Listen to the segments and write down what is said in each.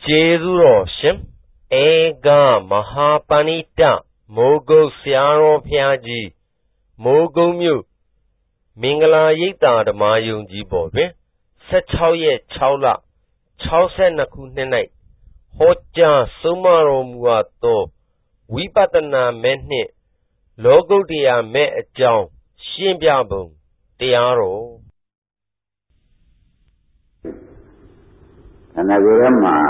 ကျေးဇူးတော်ရှင်ဧကမဟာပဏိတမိုးကုတ်ဆရာတော်ဘုရားကြီးမိုးကုတ်မြို့မင်္ဂလာရိပ်သာဓမ္မယုံကြီးပေါ်တွင်16ရက်6လ62ခုနှစ်၌ဟောကြားဆုံးမတော်မူအပ်သောဝိပဿနာမဲ့နှင့်လောကုတ္တရာမဲ့အကြောင်းရှင်းပြပုံတရားတော်ခန္ဓာကိုယ်ထဲမှာ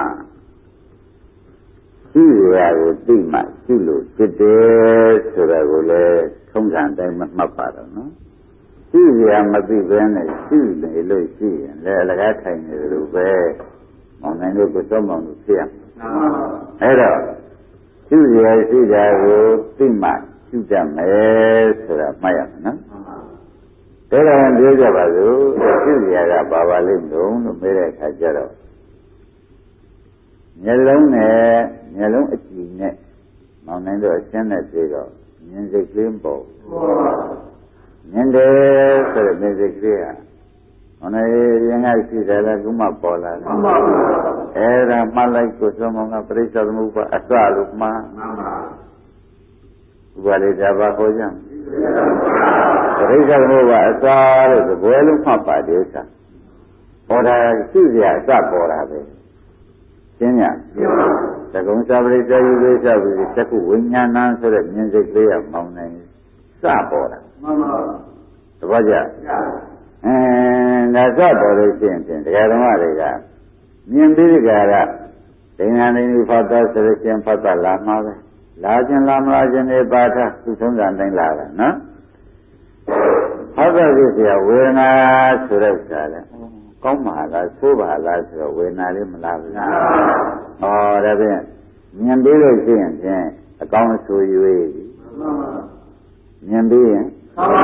ရှိရကိုသိမှရှိလို့ဖြစ်တယ်ဆိုတာကိုလည်းထုံးစံတိုင်းမှတ်ပါတော့နော်ရှိရမသိဘဲနဲ့ရှိနေလို့ရှိရင်လည်းအလကားထိုင်နေတယ်လို့ပဲမောင်နိုင်တို့ကိုစောမောင်တို့ဖြစ်ရအဲ့တော့ရှိရရှိတာကိုသိမှရှိတတ်မယ်ဆိုတာမှတ်ရမယ်နော်ဒါကြောင့်ပြောကြပါစို့ရှိရကပါပါလိမ့်လို့မေးတဲ့အခါကျတော့မျက်လုံးနဲ့မျက်လုံးအကြည့်နဲ့မောင်နိုင်တော့အရှင်းနဲ့ပြေတော့မြင်စိတ်ကလေးပေါ့မြင်တယ်ဆိုတဲ့မြင်စိတ်ကလေးဟာမောင်နိုင်ရင်ကရှိတယ်လားခုမှပေါ်လာတယ်အဲ့ဒါမှတ်လိုက်ကိုသောမောင်ကပရိစ္ဆေသမုပ္ပါအစလို့မှားဥပါလိတာဘာခေါ်ကြပရိစ္ဆေသမုပ္ပါအစလို့သဘောလုံးမှတ်ပါတယ်ဥစ္စာဟောတာရှိစရာအစပေါ်တာပဲရှင်းရသကုံသပရိစ္ဆေယူလေးလျှောက်ပြီးတခုဝိညာဏဆိုတဲ့မြင်စိတ်လေးကမောင်းနိုင်စပေါ်တာမှန်ပါသဘောကျဒါစပေါ်လို့ရှိရင်တရားဓမ္မတွေကမြင်ပြီးကြတာဒိဋ္ဌာန်တွေဖတ်တာဆိုလို့ရှိရင်ဖတ်တာလာမှာပဲလာခြင်းလာမလားခြင်းတွေပါထသူဆုံးတာတိုင်းလာတာနော်ဖတ်တာကြည့်စရာဝေဒနာဆိုတဲ့ဥစ္စာလဲကောင်းပါလားဆိုးပါလားဆိုတော့ဝေဒနာလေးမလားဘူး။ဩဒါဖြင့်မြင်ပြီးလို့ရှိရင်ဖြင့်အကောင်းဆိုရွေးပြီ။မြင်ပြီးရင်ဩဒါ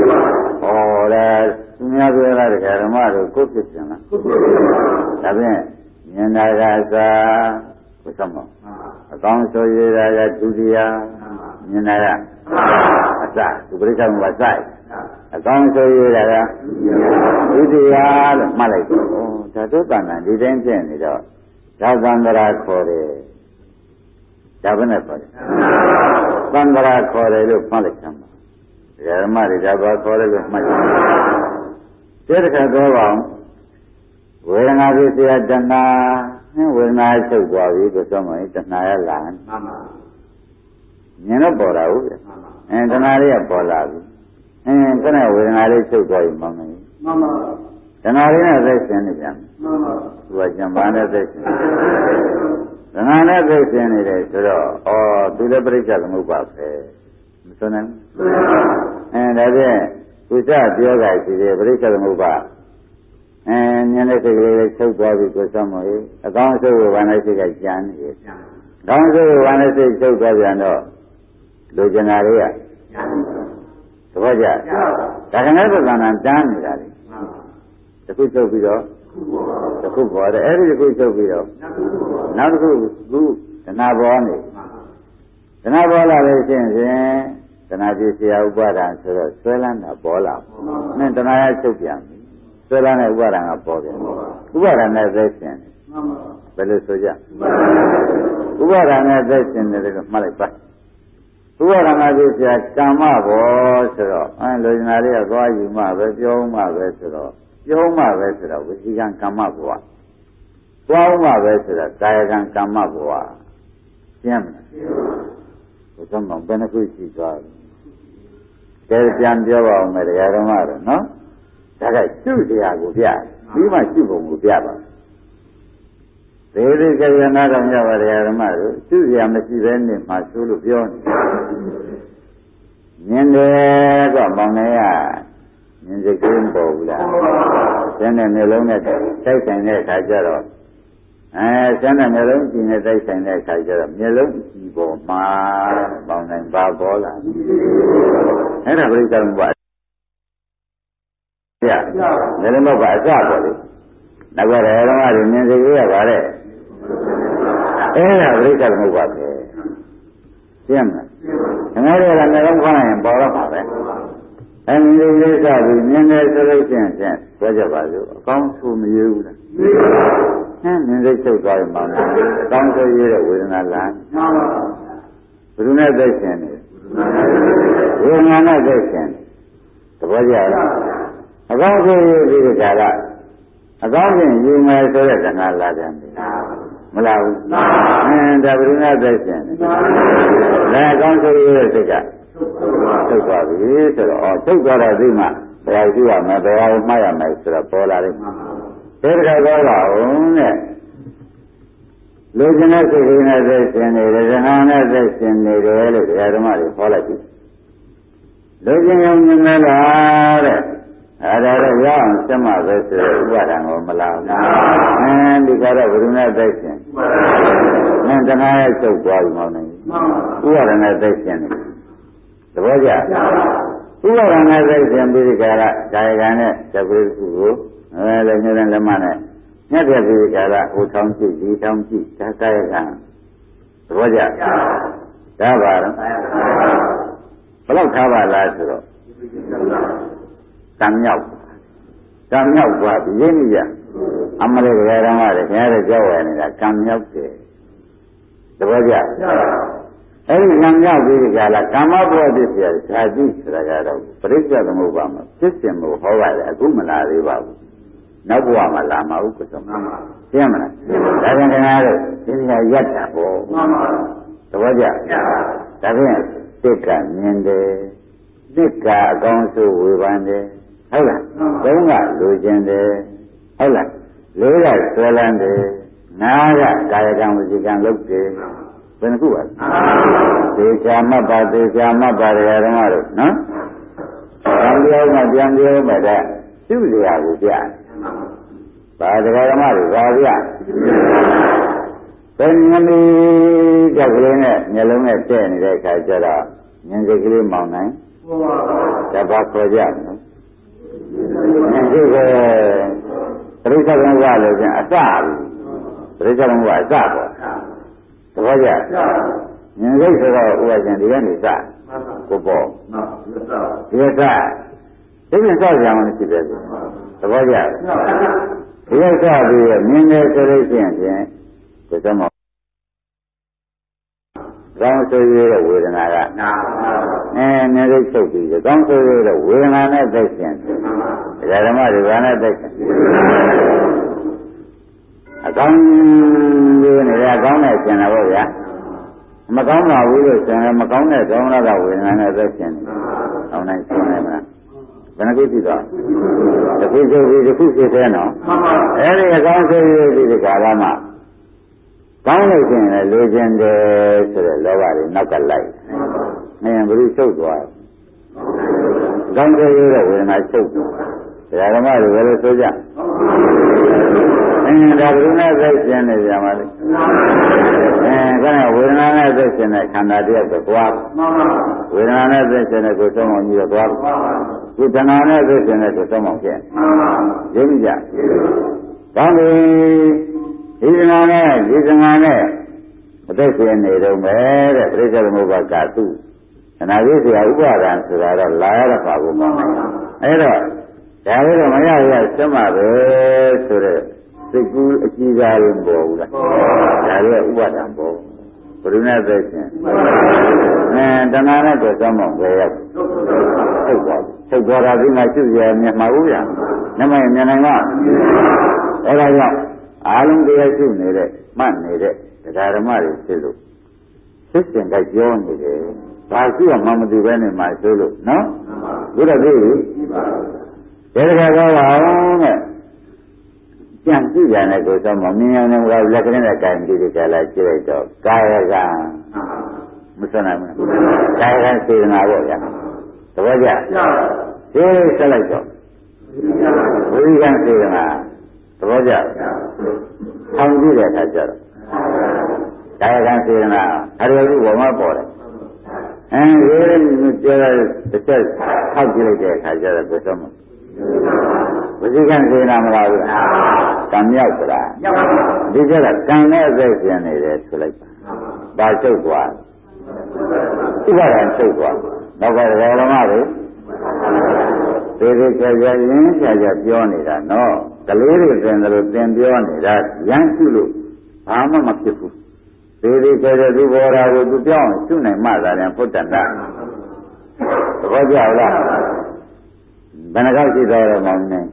သူများပြောတာတရားဓမ္မတို့ကိုယ်ဖြစ်ပြန်လား။ဒါဖြင့်မြင်တာကသာဘုသမ္မောအကောင်းဆိုရွေးတာကဒုတိယမြင်တာကအစသူပရိစ္ဆေမစိုက်အကောင်းဆိုရတာကဒုတိယလို့မှတ်လိုက်တော့ဓာတုတဏ္ဍာဒီတိုင်းဖြစ်နေတော့ဓာသံဃာခေါ်တယ်ဒါဘယ်နဲ့ခေါ်လဲသံဃာခေါ်တယ်လို့မှတ်လိုက်သမ်းပါဓမ္မတွေဒါဘာခေါ်တယ်လို့မှတ်တယ်တဲ့ခါတော့ပါဝေဒနာဖြစ်เสียတဏှာဝေဒနာချုပ်သွားပြီဆိုတော့မှတဏှာရလာမှန်ပါမြင်တော့ပေါ်တာဟုတ်ရဲ့တဏှာလေးကပေါ်လာပြီခဏဝေဒနာလေးချုပ်သွားပြီမောင်းနေမှန်ပါတဏှာလေးနဲ့သက်ရှင်နေပြန်မှန်ပါသူကကျန်ပါနဲ့သက်ရှင်တဏှာနဲ့သက်ရှင်နေတယ်ဆိုတော့သူလည်းပရိစ္ဆေသမုပ္ပါပဲမစွမ်းနိုင်ဘူးဒါဖြင့်သူစပြောတာရှိတယ်ပရိစ္ဆေသမုပ္ပါဉာဏ်နဲ့စိတ်ကလေးချုပ်သွားပြီကိုယ်ဆောင်မလို့အကောင်းဆုံးဝါနဲ့စိတ်ကကြံနေတယ်ကောင်းဆုံးဝါနဲ့စိတ်ချုပ်သွားပြန်တော့လူကျင်တာတွေကသဘောကျဒါကလည်းသဏ္ဍာန်တန်းနေတာလေတခုချုပ်ပြီးတော့တခုပေါ်တယ်အဲ့ဒီတခုချုပ်ပြီးတော့နောက်တစ်ခုသူတဏှာပေါ်နေတဏှာပေါ်လာလို့ရှိရင်တဏှာပြည့်စရာဥပါဒံဆိုတော့ဆွဲလန်းတာပေါ်လာနဲ့တဏှာရချုပ်ပြန်ပြီဆွဲလန်းတဲ့ဥပါဒံကပေါ်ပြန်ဥပါဒံနဲ့သက်ရှင်ဘယ်လိုဆိုကြဥပါဒံနဲ့သက်ရှင်တယ်လို့မှတ်လိုက်ပါဥပါဒနာပြည့်စရာကမ္မဘောဆိုတော့လူကျင်နာလေးကသွားယူမှပဲပြောမှပဲဆိုတော့ပြောမှပဲဆိုတော့ဝစီကံကမ္မဘဝသွားမှပဲဆိုတော့ကာယကံကမ္မဘဝရှင်းမလားဘုရားမောင်ဘယ်နှခုရှိသွားလဲပြန်ပြောပါဦးမယ်တရားဓမ္မတော့နော်ဒါကရှုတရားကိုပြပြီးမှရှုပုံကိုပြပါသေတိကယနာတော်မြတ်ပါတရားဓမ္မတို့သူ့စရာမရှိဘဲနဲ့မှဆိုလို့ပြောနေမြင်တယ်ကမောင်နေရမြင်စိတ်ကင်းပေါ်ဘူးလားဆင်းတဲ့မျိုးလုံးနဲ့တိုက်ဆိုင်တဲ့အခါကျတော့ဆင်းတဲ့မျိုးလုံးကြည့်နေတိုက်ဆိုင်တဲ့အခါကျတော့မျိုးလုံးကြည့်ပေါ်မှာမောင်နိုင်ပါပေါ်လာအဲ့ဒါပြိဿံဘာပြမျိုးလုံးကအစပေါ်လေနောက်ကဓမ္မတွေမြင်စိတ်ကြီးရပါလေအဲ့ဒါပြိဿသမုပ္ပါပဲရှင်းမလားငါတို့ကလည်းကောင်းရင်ပေါ်တော့မှာပဲအဲဒီလေးစပြီးမြင်တယ်ဆိုလို့ရှိရင်ပြောကြပါစို့အကောင်းဆိုမရဘူးလားမြင်စိတ်ချုပ်သွားရင်မောင်းတယ်အကောင်းဆုံးရတဲ့ဝေဒနာလားဘယ်သူနဲ့သိရှင်နေဝေဒနာနဲ့သိရှင်သဘောကျလားအကောင်းဆုံးရပြီးဒီကလာအကောင်းဆုံးယူမယ်ဆိုတဲ့တဏှာလာတယ်မလားဘူးဒါဘယ်သူနဲ့သိရှင်နေဒါအကောင်းဆုံးရတဲ့စိတ်ကထုတ်သွားပြီဆိုတော့ထုတ်သွားတဲ့ဒီမှာဘယ်လိုကြည့်ရမလဲဘယ်လိုမှတ်ရမလဲဆိုတော့ပေါ်လာတယ်ဒီတခါတော့လာအောင်တဲ့လူကျင်တဲ့စိတ်ကြီးနဲ့သိရှင်နေတယ်ဇဏနဲ့သိရှင်နေတယ်လို့တရားဓမ္မတွေဟောလိုက်ပြီလူကျင်ရုံမြင်မလားတဲ့အဲ့ဒါတော့ရအောင်စမပဲဆိုတော့ဥပါဒံကိုမလားဒီကတော့ဘုရားနဲ့သိရှင်နဲ့တဏှာရဲ့ချုပ်သွားပြီမောင်းနေဥပါဒံနဲ့သိရှင်နေသဘောကျဥပါဒနာသိခြင်းပြီးဒီကရကာယကံနဲ့သက္ကုစုကိုလည်းညနေလက်မနဲ့ညက်ပြပြီးဒီကရဟိုထောင်းကြည့်ဒီထောင်းကြည့်ဒါကာယကံသဘောကျဒါပါတော့ဘယ်လောက်ထားပါလားဆိုတော့ကံမြောက်သွားပြီရင်းနေကြအမလေးတရားတော်ကလည်းခင်ဗျားတို့ကြောက်ရနေတာကံမြောက်တယ်သဘောကျအဲ့ဒီကံမြောက်ပြီးဒီကလာကာမဘဝပစ္စယဓာတိဆိုတာကတော့ပရိစ္ဆေသမုပ္ပါမှာဖြစ်စဉ်ကိုဟောပါတယ်အခုမလာသေးပါဘူးနောက်ဘဝမှာလာမှာဥက္ကသမသိရမလားဒါကြောင့်ခင်ဗျားတို့ဒီနေရာရက်တာပေါ့သဘောကျဒါဖြင့်စိတ်ကမြင်တယ်စိတ်ကအကောင်းဆုံးဝေဖန်တယ်ဟုတ်လားသုံးကလိုချင်တယ်ဟုတ်လားလေးကဆွဲလန်းတယ်ငါးကကာယကံဝစီကံလုပ်တယ်ဘယ်နှခုပါလဲသေချာမှတ်ပါသေချာမှတ်ပါရဓမ္မတို့နော်ပြန်ပြောမှတဲ့သူ့စရာကိုပြပါတရားဓမ္မတွေပါဗျဘယ်နည်းကြောက်ကလေးနဲ့မျက်လုံးနဲ့တဲ့နေတဲ့အခါကျတော့ဉာဏ်စိတ်ကလေးမောင်းနိုင်တပတ်ခေါ်ကြနော်ဒီကပရိစ္ဆေသမုပ္ပါလို့ပြန်အစပရိစ္ဆေသမုပ္ပါအစပေါ့သဘောကျဉာဏ်စိတ်ဆိုတော့ဥပဒေဒီကနေစကိုပေါ့ဒီကစဒီပြန်စကြအောင်ရှိတယ်သဘောကျဒီကစပြီးမြင်တယ်ဆိုလို့ရှိရင်ဖြင့်ဒီသမောကောင်းဆိုရတဲ့ဝေဒနာကနည်းနည်းချုပ်ပြီးကောင်းဆိုရတဲ့ဝေဒနာနဲ့သိရှင်ဒါဓမ္မတွေဘာနဲ့သိရှင်အကောင်းကြီးနေရကောင်းတဲ့ရှင်တာပေါ့ဗျာမကောင်းပါဘူးလို့ရှင်မကောင်းတဲ့ကောင်းလာတဲ့ဝေဒနာနဲ့သိရှင်ကောင်းနိုင်ရှင်နိုင်မလားဘယ်နှခုကြည့်တော့တစ်ခုဆိုပြီးတစ်ခုဖြစ်သေးနော်အဲ့ဒီအကောင်းဆိုရတဲ့ဒီကာလမှာကောင်းလို့ရှိရင်လည်းလိုချင်တယ်ဆိုတဲ့လောဘတွေနောက်ကလိုက်။ဘယ်လိုချုပ်သွား။ကောင်းတဲ့ရတဲ့ဝေဒနာချုပ်သွား။ဓမ္မတွေဘယ်လိုဆိုကြ။ဒါကလည်းနဲ့သိရှင်နေကြပါလိမ့်။ခဏဝေဒနာနဲ့သိရှင်တဲ့ခန္ဓာတည်းကသွား။ဝေဒနာနဲ့သိရှင်တဲ့ကိုယ်ဆုံးအောင်ကြီးတော့သွား။ဒီတဏှာနဲ့သိရှင်တဲ့ကိုယ်ဆုံးအောင်ဖြစ်။ရင်းကြ။ကောင်းပြီ။ဒီသနာနဲ့ဒီသနာနဲ့အသက်ရှင်နေတော့မယ်တဲ့ပရိစ္ဆေသမုပ္ပါကသူအနာဂိဆရာဥပါဒံဆိုတာတော့လာရတဲ့ပါဘူးမောင်းတယ်အဲ့တော့ဒါလေးတော့မရရစမပဲဆိုတဲ့စိတ်ကူးအကြည့်စားရင်ပေါ်ဘူးလားဒါလေးဥပါဒံပေါ်ဘုရုနဲ့သက်ရှင်တဏှာနဲ့တော့စမ်းမောင်းပဲရောက်ထုတ်သွားတာဒီမှာရှုရမြတ်မှာဘူးဗျာနမယမြင်နိုင်ကအဲ့ဒါကြောင့်အားလုံးတရားရှုနေတဲ့မှတ်နေတဲ့တရားဓမ္မတွေဖြစ်လို့ဖြစ်စဉ်ကကြောနေတယ်။ဘာရှိမှမသိပဲနဲ့မှဆိုလို့နော်။ဘုရားသိပြီ။ဒါကြတော့အောင်တဲ့ကြံကြည့်ကြတဲ့ကိုယ်တော့မမြင်အောင်လည်းလက်ကလေးနဲ့ကြိုင်ပြီးကြလိုက်ကြည့်လိုက်တော့ကာယကံမဆွနိုင်ဘူး။ကာယကံစေတနာပေါ့ဗျာ။သဘောကျ။ဒီဆက်လိုက်တော့ဝိကံစေတနာသဘောကျထောင်ကြည့်တဲ့အခါကျတော့ကာယကံစေတနာအရိယုဘောမှာပေါ်တယ်ဒီပြောတဲ့တစ်ချက်ထောက်ကြည့်လိုက်တဲ့အခါကျတော့ဘယ်တော့မှဝိကံစေတနာမလားဘူးကံမြောက်သလားဒီကျတော့ကံနဲ့အသက်ရှင်နေတယ်ဆိုလိုက်ပါချုပ်သွားဥပါဒံချုပ်သွားနောက်ကဓမ္မတွေသေသေးချာချာရင်းချာချာပြောနေတာနော်ကလေးတွေတင်တယ်လို့သင်ပြောနေတာရမ်းရှုလို့ဘာမှမဖြစ်ဘူးသေးသေးချာချာသူဘောရာကိုသူပြောင်းရှုနိုင်မှသာလည်းဖုတ္တန်တာသဘောကျလားဘယ်နှကောက်ရှိသွားတော့မောင်နေ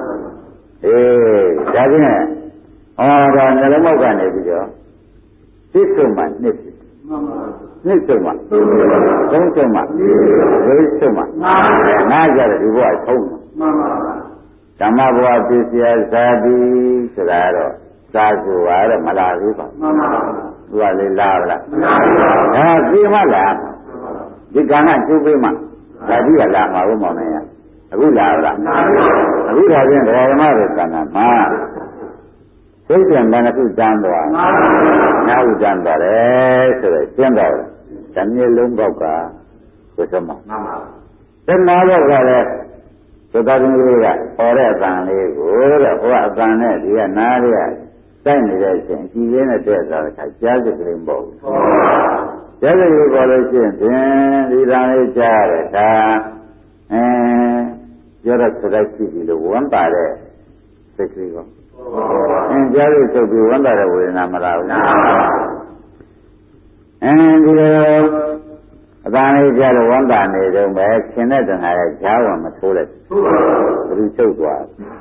ဒါဖြင့်ဒါနှလုံးပေါက်ကနေပြီးတော့သိဆုံးမှနှစ်ဆုံးမှသုံးဆုံးမှလေးဆုံးမှနားကြတယ်ဒီဘဝဆုံးဓမ္မဘဝပြည့်စရာဇာတိဆိုတာတော့သာကိုကတော့မလာသေးပါဘူးသူကလေလာပါလားဒါပြီးမှလာဒီကံကကျုပ်ပေးမှဇာတိကလာမှာဘုမောင်နေရအခုလာပါလားအခုဒါဖြင့်ဓမ္မတွေကံကမှာသိကျင်ဘယ်နှခုတန်းသွားနာဟုတန်းသွားတယ်ဆိုတော့ရှင်းတော့ဓမြလုံးပေါက်ကဘုသမမှန်ပါဓမ္မဘောက်ကလည်းသုတ္တရင်လေးကဟောတဲ့အတန်လေးကိုတဲ့ဟိုကအတန်နဲ့ဒီကနားလေးကတိုက်နေတဲ့အချိန်ကြည်ရင်းနဲ့တဲ့သွားတဲ့အခါကြားစိတ်ကလေးပေါ့ကြားစိတ်လေးပေါ်လို့ရှိရင်ဒီတန်လေးကြားရတာပြောတော့စကားရှိပြီလို့ဝန်ပါတဲ့စိတ်ကလေးပေါ့ကြားလို့ချုပ်ပြီးဝန်တာတဲ့ဝေဒနာမလာဘူးဒီလိုအတန်လေးကြားလို့ဝန်တာနေတော့ပဲခင်တဲ့တဏှာရဲ့ကြားဝင်မထိုးလိုက်ဘယ်ချုပ်သွား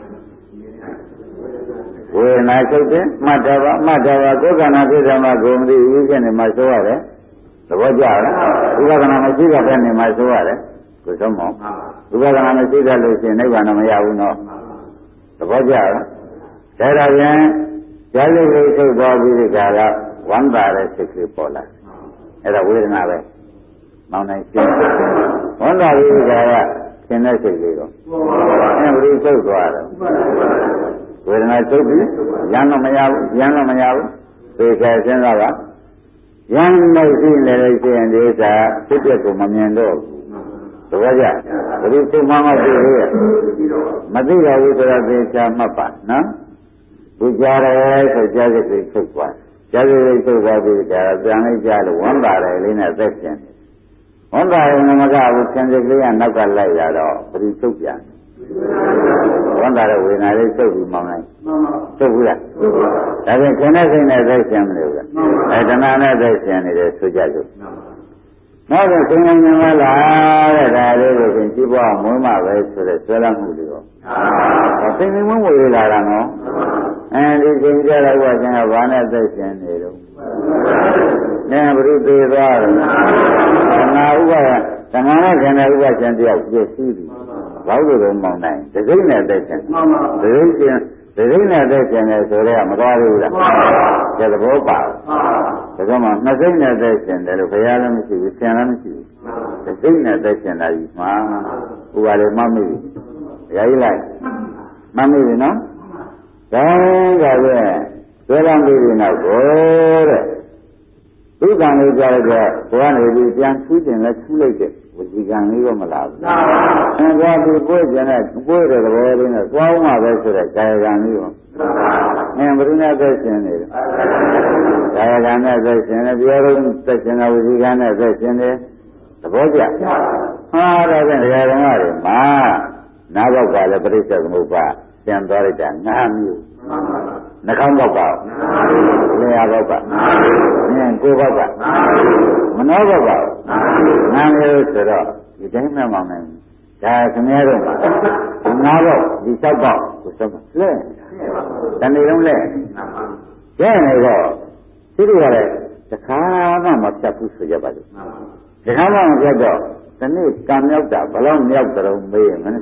ဝေဒနာချုပ်တယ်မှတ်တယ်ပါကိုယ်ကနာဖြစ်တယ်မှာကိုယ်မသိဘူးဖြစ်နေမှဆိုရတယ်သဘောကျလားဥပဒနာမရှိတဲ့ဘက်နေမှဆိုရတယ်ကိုယ်ဆုံးမဥပဒနာမရှိတဲ့လို့ရှိရင်နိဗ္ဗာန်မရဘူးနော်သဘောကျလားဒါတော့ပြန်ကြားလို့ချုပ်သွားပြီးဒီကလာဝမ်းသာတဲ့စိတ်ကလေးပေါ်လာအဲ့ဒါဝေဒနာပဲမောင်းနိုင်ရှင်းဝမ်းသာပြီးဒီကလာရှင်တဲ့စိတ်လေးတော့အဲ့ဘယ်လိုချုပ်သွားတယ်ဝေဒနာချုပ်ပြီးရမ်းတော့မရဘူးသေချာရှင်းတော့ရမ်းလို့ရှိနေလို့ရှိရင်ဒီဥစ္စာဖြစ်တဲ့ကိုမမြင်တော့ဘူးသဘောကျဘယ်လိုချုပ်မှမသိသေးရဲ့မသိတော့ဘူးဆိုတော့သေချာမှတ်ပါနော်ဒီကြားရဲဆိုကြားစိတ်ကိုချုပ်သွားကြားစိတ်ကိုချုပ်သွားပြီးဒါပြန်လိုက်ကြားလို့ဝန်တာတယ်လေးနဲ့သက်ရှင်ဝန်တာရင်မကဘူးသင်္စိတ်ကလေးကနောက်ကလိုက်ရတော့ဘယ်လိုချုပ်ပြန်ဝန်တာတဲ့ဝေဒနာလေးချုပ်ပြီးမောင်းလိုက်ချုပ်ဘူးလားဒါပြန်ခင်တဲ့စိတ်နဲ့သက်ရှင်မလို့ကတဏှာနဲ့သက်ရှင်နေတယ်ဆိုကြလို့နောက်တော့သင်္ကန်းဉာဏ်လာတဲ့ဒါလေးကိုသင်ကြည့်ပွားမွေးမှပဲဆိုတဲ့ဆွဲလမ်းမှုလေးရောသင်္ကန်းမွေးလာတာနော်ဒီချိန်ကြတော့ကကျန်ကဘာနဲ့သက်ရှင်နေတော့ဘုရုသေးသွားတယ်နာဥပသမာနဲ့ခန္ဓာဥပရှင်တယောက်ပြည့်စည်ပြီဘာလို့လဲမောင်းနိုင်ဒိဋ္ဌိနဲ့သက်ရှင်ဒိဋ္ဌိနဲ့သက်ရှင်နေဆိုတော့မသွားဘူးလားကျသဘောပါဒါကြောင့်မှနှစ်စိတ်နဲ့သက်ရှင်တယ်လို့ဘုရားလည်းမရှိဘူးဆင်လည်းမရှိဘူးဒိဋ္ဌိနဲ့သက်ရှင်တာကြီးမှာဥပါလေမမေ့ဘူးဘုရားကြီးလိုက်မမေ့ဘူးနော်ဒါကလည်းဆွဲလမ်းပြီးနောက်ကိုတဲ့ဒီကံလေးကြားရတဲ့ဘဝနေပြီးပြန်ထူးတင်လဲထူးလိုက်တဲ့ဝစီကံလေးတော့မလာဘူးဒါကဒီကိုယ်ကျင်တဲ့ကိုယ်တဲ့သဘောလေးနဲ့သွားအောင်မှပဲဆိုတဲ့ကာယကံလေးရောဘယ်သူနဲ့သက်ရှင်နေလဲကာယကံနဲ့သက်ရှင်နေပြောလို့သက်ရှင်တဲ့ဝစီကံနဲ့သက်ရှင်နေသဘောကျဟာဒါဖြင့်တရားဓမ္မတွေမှာနားဘောက်ကလည်းပရိစ္ဆေသမုပ္ပါပြန်သွားလိုက်တာ၅မျိုးနှာခေါင်းဘောက်ကလျှာဘောက်ကကိုယ်ဘောက်ကမနောဘောက်က၅မျိုးဆိုတော့ဒီတိုင်းမှမမယ်ဒါခင်ဗျားတို့မှာ၅ဘောက်ဒီ၆ဘောက်ကိုစမ်းလဲတဏှိလုံးလဲကျဲနေတော့ဒီလိုရတဲ့တခါမှမဖြတ်ဘူးဆိုကြပါလို့တခါမှမဖြတ်တော့ဒီနေ့ကံမြောက်တာဘယ်လောက်မြောက်ကြုံမေးရင်မနဲ့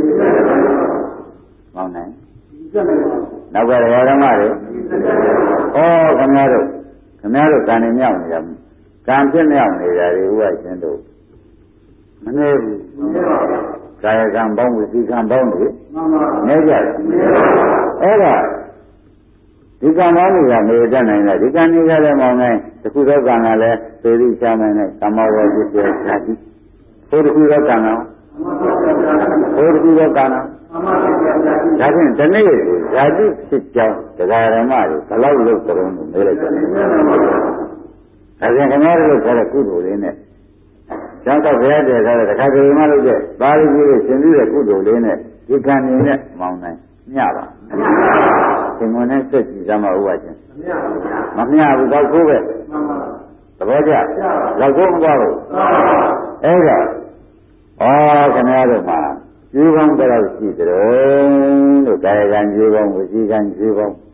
မောင်းနိုင်နောက်ကဓမ္မတွေခင်ဗျားတို့ကံနေမြောက်နေတာကံဖြစ်မြောက်နေတာတွေဥပရှင်တို့မနေဘူးကာယကံပေါင်းဝစီကံပေါင်းတွေနေကြတယ်အဲ့ဒါဒီကံပေါင်းတွေကနေတတ်နိုင်လားဒီကံတွေကလည်းမောင်းနိုင်တခုသောကံကလည်းသေတိချမ်းနိုင်တဲ့ကမ္မဝေပစ္စယဓာတိဟိုတခုသောကံကဟိုတခုသောကံဒါဖြင့်ဒီနေ့ဓာတိဖြစ်ကြောင်းတရားဓမ္မတွေဘယ်လောက်လုပ်ကြုံလို့မေးလိုက်တယ်ဒါဖြင့်ခင်ဗျားတို့ခေါ်တဲ့ကုသိုလ်လေးနဲ့ကျောင်းတော့ဘုရားတည်းထားတဲ့တခါတည်းမှလုပ်တဲ့ပါဠိကြီးကိုရှင်းပြီးတဲ့ကုသိုလ်လေးနဲ့ဒီကံနေနဲ့မောင်းနိုင်ညပါသင်္ကိုနဲ့ဆက်ကြည့်သမှာဥပါချင်းမမျှဘူးတော့ကိုပဲသဘောကျတော့ကိုမသွားဘူးအဲ့ဒါခင်ဗျားတို့မှာကျွေးကောင်းတော့ရှိတယ်လို့ကာယကံကျွေးကောင်းဝစီကံကျွေးကောင်း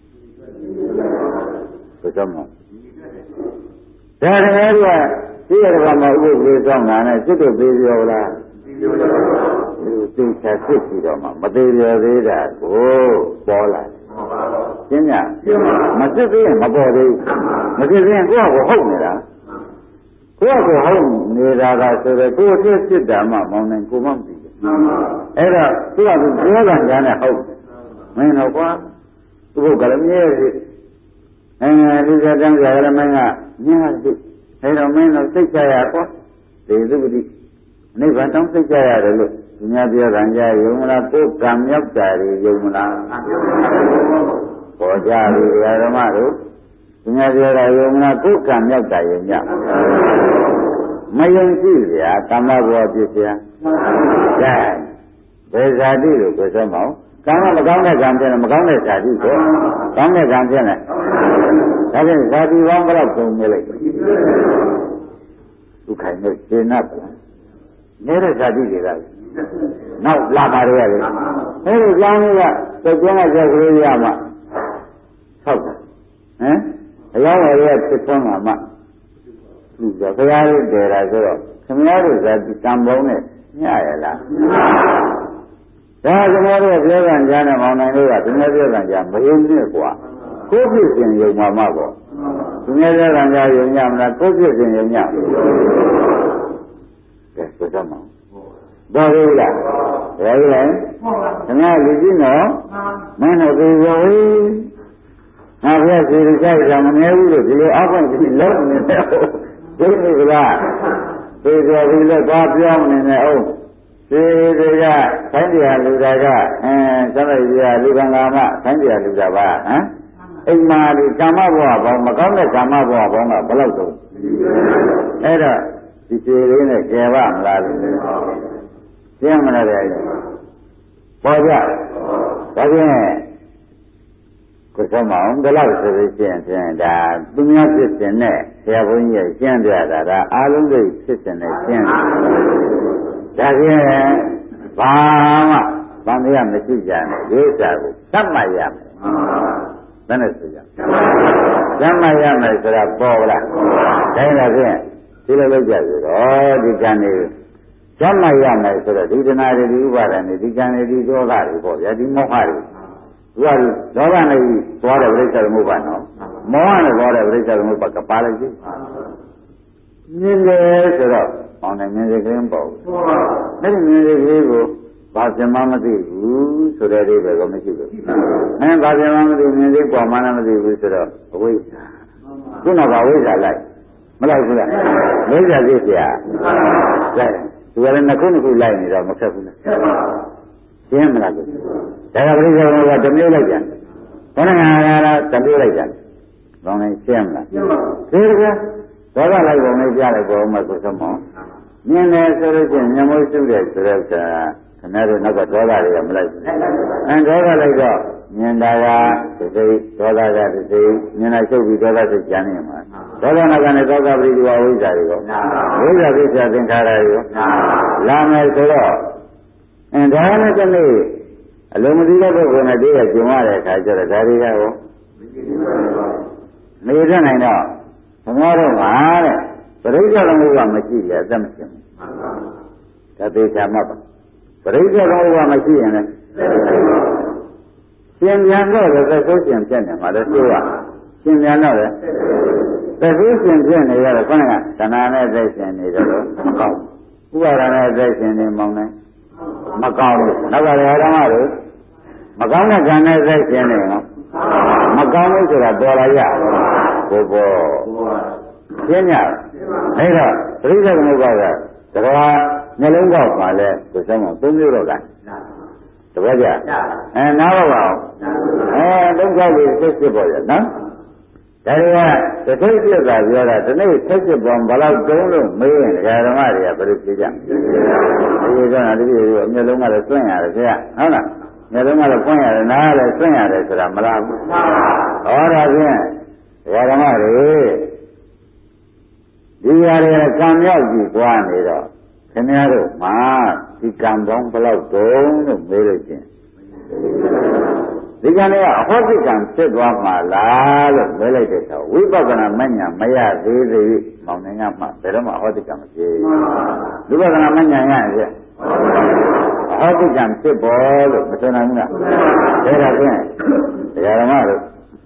ဘယ်တော့မှဒါတကယ်ကဒီရကမှာဥပ္ပေသောငါနဲ့စိတ်တို့သေးပြောလားသိချာဖြစ်ပြီးတော့မှမသေးပြောသေးတာကိုပေါ်လာရှင်းညမစစ်သေးရင်မပေါ်သေးမစစ်သေးရင်ကိုယ့်ကိုဟုတ်နေတာကိုယ့်ကိုဟုတ်နေတာကဆိုတော့ကိုယ့်ဖြစ်ဖြစ်တာမှမောင်းနိုင်ကိုမှမသိဘူးအဲ့တော့သူကပြောတာညာနဲ့ဟုတ်မင်းတော့ကွာသူ့ကလည်းမြဲပြီလူကတန်းကြရမင်းကညှာပြီအဲ့တော့မင်းတော့စိတ်ချရကွာဒီသုပတိနိဗ္ဗာန်တောင်းစိတ်ချရတယ်လို့ဒီများပြောတာကြယုံမလားကိုယ်ကံမြောက်တာတွေယုံမလားပေါ်ကြပြီဓမ္မတို့ဒီများပြောတာယုံမလားကိုယ်ကံမြောက်တာယုံကြမယုံကြည့်ဗျာကမ္မဘောပြည့်စရာကြဲဘယ်ဇာတိလို့ပြောစမ်းမအောင်ကံကမကောင်းတဲ့ကံဖြစ်နေမကောင်းတဲ့ဇာတိကိုကောင်းတဲ့ကံဖြစ်နေဒါဖြင့်ဇာတိပေါင်းဘယ်လောက်ကုန်နေလိုက်ဒုက္ခနဲ့ရှင်း납နေတဲ့ဇာတိတွေကနောက်လာပါရရတယ်အဲဒီကြောင်းလေးကစိတ်ကျင်းတဲ့ဇာတ်ကလေးရမှဆောက်တာအလောင်းရရဲ့ဖြစ်ဆုံးမှာမှလူကဘုရားလေးတည်တာဆိုတော့ခင်ဗျားတို့ဇာတိကံပေါင်းနဲ့ညရလားဒါခင်ဗျားတို့ပြောကံကြားနဲ့မောင်နိုင်တို့ကခင်ဗျားပြောကံကြားမယုံနဲ့ကွာကိုယ်ဖြစ်ခြင်းယုံမှာပေါ့ခင်ဗျားပြောကံကြားယုံညမလားကိုယ်ဖြစ်ခြင်းယုံညကဲဆိုကြမှာဘာလို့လဲဘာလို့လဲခင်ဗျားလူကြီးနော်မင်းတို့ဒီရောငါဖျက်စီကြိုက်တာမနေဘူးလို့ဒီလိုအခွင့်အရေးလုံးနေတယ်ဒီလိုကဒီကြော်ဒီလိုသွားပြောင်းနေတယ်အောင်ဒီတွေကတိုင်းတရားလူတာကသမ္မာကြီးလူကံကာမတိုင်းတရားလူတာပါအိမ်မာဒီကာမဘဝပေါင်းမကောင်းတဲ့ကာမဘဝပေါင်းကဘယ်လောက်တုံးအဲ့တော့ဒီခြေလေးနဲ့ကျယ်ပါမလားလို့ရှင်းမလားတဲ့ပေါ်ကြဒါဖြင့်ကိုယ်ဆောင်အောင်ဒီလောက်ဆိုလို့ရှိရင်ဒါသူများဖြစ်စဉ်နဲ့ဆရာဘုန်းကြီးရဲ့ရှင်းပြတာဒါအားလုံးသိဖြစ်စဉ်နဲ့ရှင်းတယ်ဒါဖြင့်ဘာမှဗန္ဓရမရှိကြနဲ့ဒီဥစ္စာကိုသတ်မှတ်ရမယ်ဘယ်နဲ့ဆိုကြသတ်မှတ်ရမယ်ဆိုတာပေါ်လားဒါနဲ့ဖြင့်ဒီလိုလုပ်ကြဆိုတော့ဒီကံနေသတ်မှတ်ရမယ်ဆိုတော့ဒီတဏှာတွေဒီဥပါဒဏ်တွေဒီကံတွေဒီဒေါသတွေပေါ့ဗျာဒီမောဟတွေသူကဒေါသနဲ့သွားတဲ့ပြိဿသမုပ္ပါနော်မောဟနဲ့သွားတဲ့ပြိဿသမုပ္ပါကပါလိုက်ပြီမြင်တယ်ဆိုတော့ပေါင်းတယ်မြင်စိတ်ကလေးပေါ့အဲ့ဒီမြင်စိတ်ကလေးကိုဘာပြမမသိဘူးဆိုတဲ့အိဗယ်ကမရှိဘူးဘာပြမမသိမြင်စိတ်ပေါ်မှန်းမသိဘူးဆိုတော့အဝိဇ္ဇာခုနကဝိဇ္ဇာလိုက်မလိုက်ဘူးလားဝိဇ္ဇာသိเสียကဲဒီကလည်းနှစ်ခုလိုက်နေတော့မခက်ဘူးလားရှင်းမလားဒါကပြိဿသမုပ္ပါတမျိုးလိုက်ပြန်ဘယ်နဲ့လားတမျိုးလိုက်ပြန်ကောင်းနေရှင်းမလားရှင်းပါဘူးဒီကဒေါသလိုက်ပုံလေးကြားလိုက်ပုံမှကိုသမုံမြင်တယ်ဆိုလို့ချင်းမျက်မှောက်စုတယ်ဆိုတော့ခင်ဗျားတို့နောက်ကဒေါသတွေကမလိုက်ဘူးဒေါသလိုက်တော့မြင်တာကဒီစိတ်ဒေါသကဒီစိတ်မြင်တာချုပ်ပြီးဒေါသစိတ်ကျန်နေမှာဒေါသနာကနေဒေါသပရိဒီဝဝိဇ္ဇာတွေရောဝိဇ္ဇာပိစ္ဆာသင်္ခါရတွေရောလာမယ်ဆိုတော့ဒါနဲ့တနေ့အလုံးမသိတဲ့ပုဂ္ဂိုလ်နဲ့တည်းရကျုံရတဲ့အခါကျတော့ဒါတွေကရောမရနိုင်တော့ဘုရားတော်မှာတဲ့ပရိစ္ဆေသမုပ္ပါမရှိလေအသက်မရှင်ဘူးဒါသေချာမှတ်ပါပရိစ္ဆေသမုပ္ပါမရှိရင်လည်းရှင်ပြန်တော့လည်းသက်ဆိုးရှင်ဖြစ်နေမှာလည်းသိရရှင်ပြန်တော့လည်းသက်ဆိုးရှင်ဖြစ်နေရတော့ခொနကသဏ္ဍာန်နဲ့သက်ရှင်နေတော့မကောင်းဘူးဥပါဒနဲ့သက်ရှင်နေမောင်းနေမကောင်းဘူးနောက်ကလည်းဓမ္မတို့မကောင်းတဲ့ကံနဲ့သက်ရှင်နေနော်မကောင်းဘူးဆိုတာပေါ်လာရကိုပေါ်ရှင်းကြအဲ့တော့ပရိစ္ဆေသမုပ္ပါကတရားနှလုံးကောက်ပါလဲကိုယ်ဆောင်သုံးမျိုးတော့ကတပည့်ကြနားတော့ပါအောင်သုံးကောက်လေးဆက်စစ်ပေါ်ရနော်ဒါတွေကတစ်သိပြတာပြောတာဒီနေ့ဆက်စစ်ပေါ်ဘယ်လောက်တုံးလို့မေးရင်တရားဓမ္မတွေကဘယ်လိုဖြေကြဒီကနေ့ဒီလိုအမျိုးလုံးကလည်းစွန့်ရတယ်ခင်ဗျဟုတ်လားညလုံးကတော့ပွင့်ရတယ်နားလည်းဆွင့်ရတယ်ဆိုတာမလားဘူးဟောတာဖြင့်ဓမ္မတွေဒီຢာတွေကံမြောက်ကြည့်သွားနေတော့ခင်ဗျားတို့မှာဒီကံပေါင်းဘယ်လောက်တုံးလို့မေးလို့ချင်းဒီကံတွေကအဟောတိကံဖြစ်သွားမှာလားလို့မေးလိုက်တဲ့အခါဝိပဿနာမဉဏ်မရသေးသေးမောင်နိုင်ကမှဘယ်တော့မှအဟောတိကံမဖြစ်ဝိပဿနာမဉဏ်ရရဲ့အဟောတိကံဖြစ်ပေါ်လို့မဆိုနိုင်ဘူးလားဒါကြောင့်ဖြင့်ဓမ္မတို့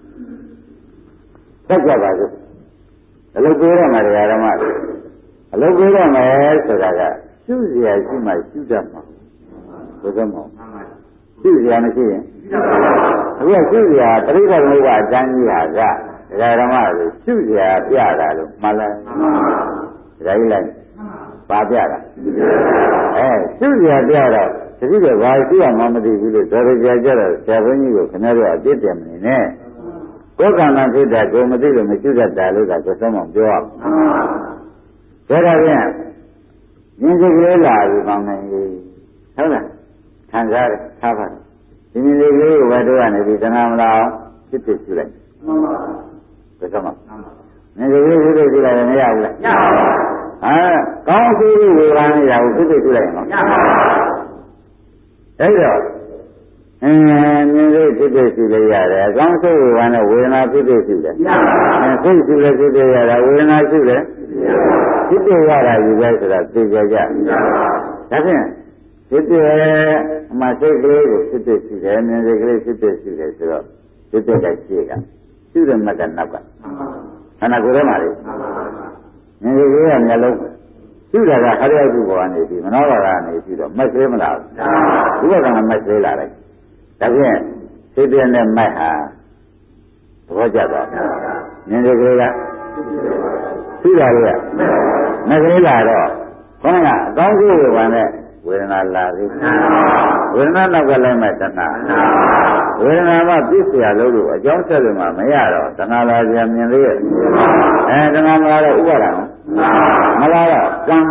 သက်ကြပါစို့အလုပ်ပေးရမှာဓမ္မတို့အလုပ်ပေးရမယ်ဆိုတာကရှုစရာရှိမှရှုတတ်မှာဘယ်လိုမှရှုစရာမရှိရင်အခုကရှုစရာပရိသတ်ဘုရားအတန်းကြီးဟာကဓမ္မတို့ရှုစရာပြတာလို့မှန်လားဒါကြီးလိုက်ပါပြတာရှုစရာပြတော့တတိယဘာရှိရမှမသိဘူးလို့ဇော်ရကြတော့ဆရာဘုန်းကြီးကိုခင်ဗျားတို့အပြစ်တယ်မနေနဲ့ကိုယ်ကံကဖြစ်တာကိုမသိလို့မရှိတတ်တာလို့ကကိုယ်ဆုံးမပြောအောင်ဒါကြဖြင့်ဉာဏ်စိတ်ကလေးလာပြီးပေါင်းနိုင်ပြီဟုတ်လားခံစားရထားပါဒီနည်းလေးကိုပဲတို့ကနေပြီးသနာမလားဖြစ်ဖြစ်ရှုလိုက်ကိုယ်ဆုံးမဉာဏ်စိတ်ကလေးဖြစ်ဖြစ်ရှုလိုက်ရင်မရဘူးလားရပါကောင်းစီဝေဘာနေတာကိုဖြစ်ဖြစ်ရှုလိုက်ရင်နော်ရပါအဲ့တော့မြင်စိတ်ဖြစ်ဖြစ်ရှိလို့ရတယ်အကောင်းဆုံးဝေဘာနဲ့ဝေဒနာဖြစ်ဖြစ်ရှိတယ်စိတ်ရှိလည်းဖြစ်ဖြစ်ရတာဝေဒနာရှိလည်းဖြစ်ဖြစ်ရတာယူပဲဆိုတာသိကြကြဒါဖြင့်ဖြစ်ဖြစ်အမှစိတ်ကလေးကိုဖြစ်ဖြစ်ရှိတယ်မြင်စိတ်ကလေးဖြစ်ဖြစ်ရှိတယ်ဆိုတော့ဖြစ်ဖြစ်ကရှိတာရှိတဲ့မကနောက်ကခန္ဓာကိုယ်ထဲမှာလေမြင်စိတ်ကလေးကမျက်လုံးရှိတာကခရယုဘောကနေပြီးမနောဘာကနေပြီးတော့မက်သေးမလားဥပဒနာမက်သေးလာလိုက်ဒါဖြင့်သိတဲ့နဲ့မိုက်ဟာသဘောကျသွားတယ်။မြင်တဲ့ကလေးကသိတာလေ။မကလေးလာတော့ခေါင်းကအကောင်းဆုံးဝေဘာနဲ့ဝေဒနာလာပြီ။ဝေဒနာနောက်ကလည်းမဲ့တဏှာ။ဝေဒနာမှပြည့်စရာလို့အကြောင်းဆက်လို့မှမရတော့တဏှာလာပြန်မြင်သေးရဲ့။တဏှာမလာတော့ဥပါဒံမလာတော့ကံ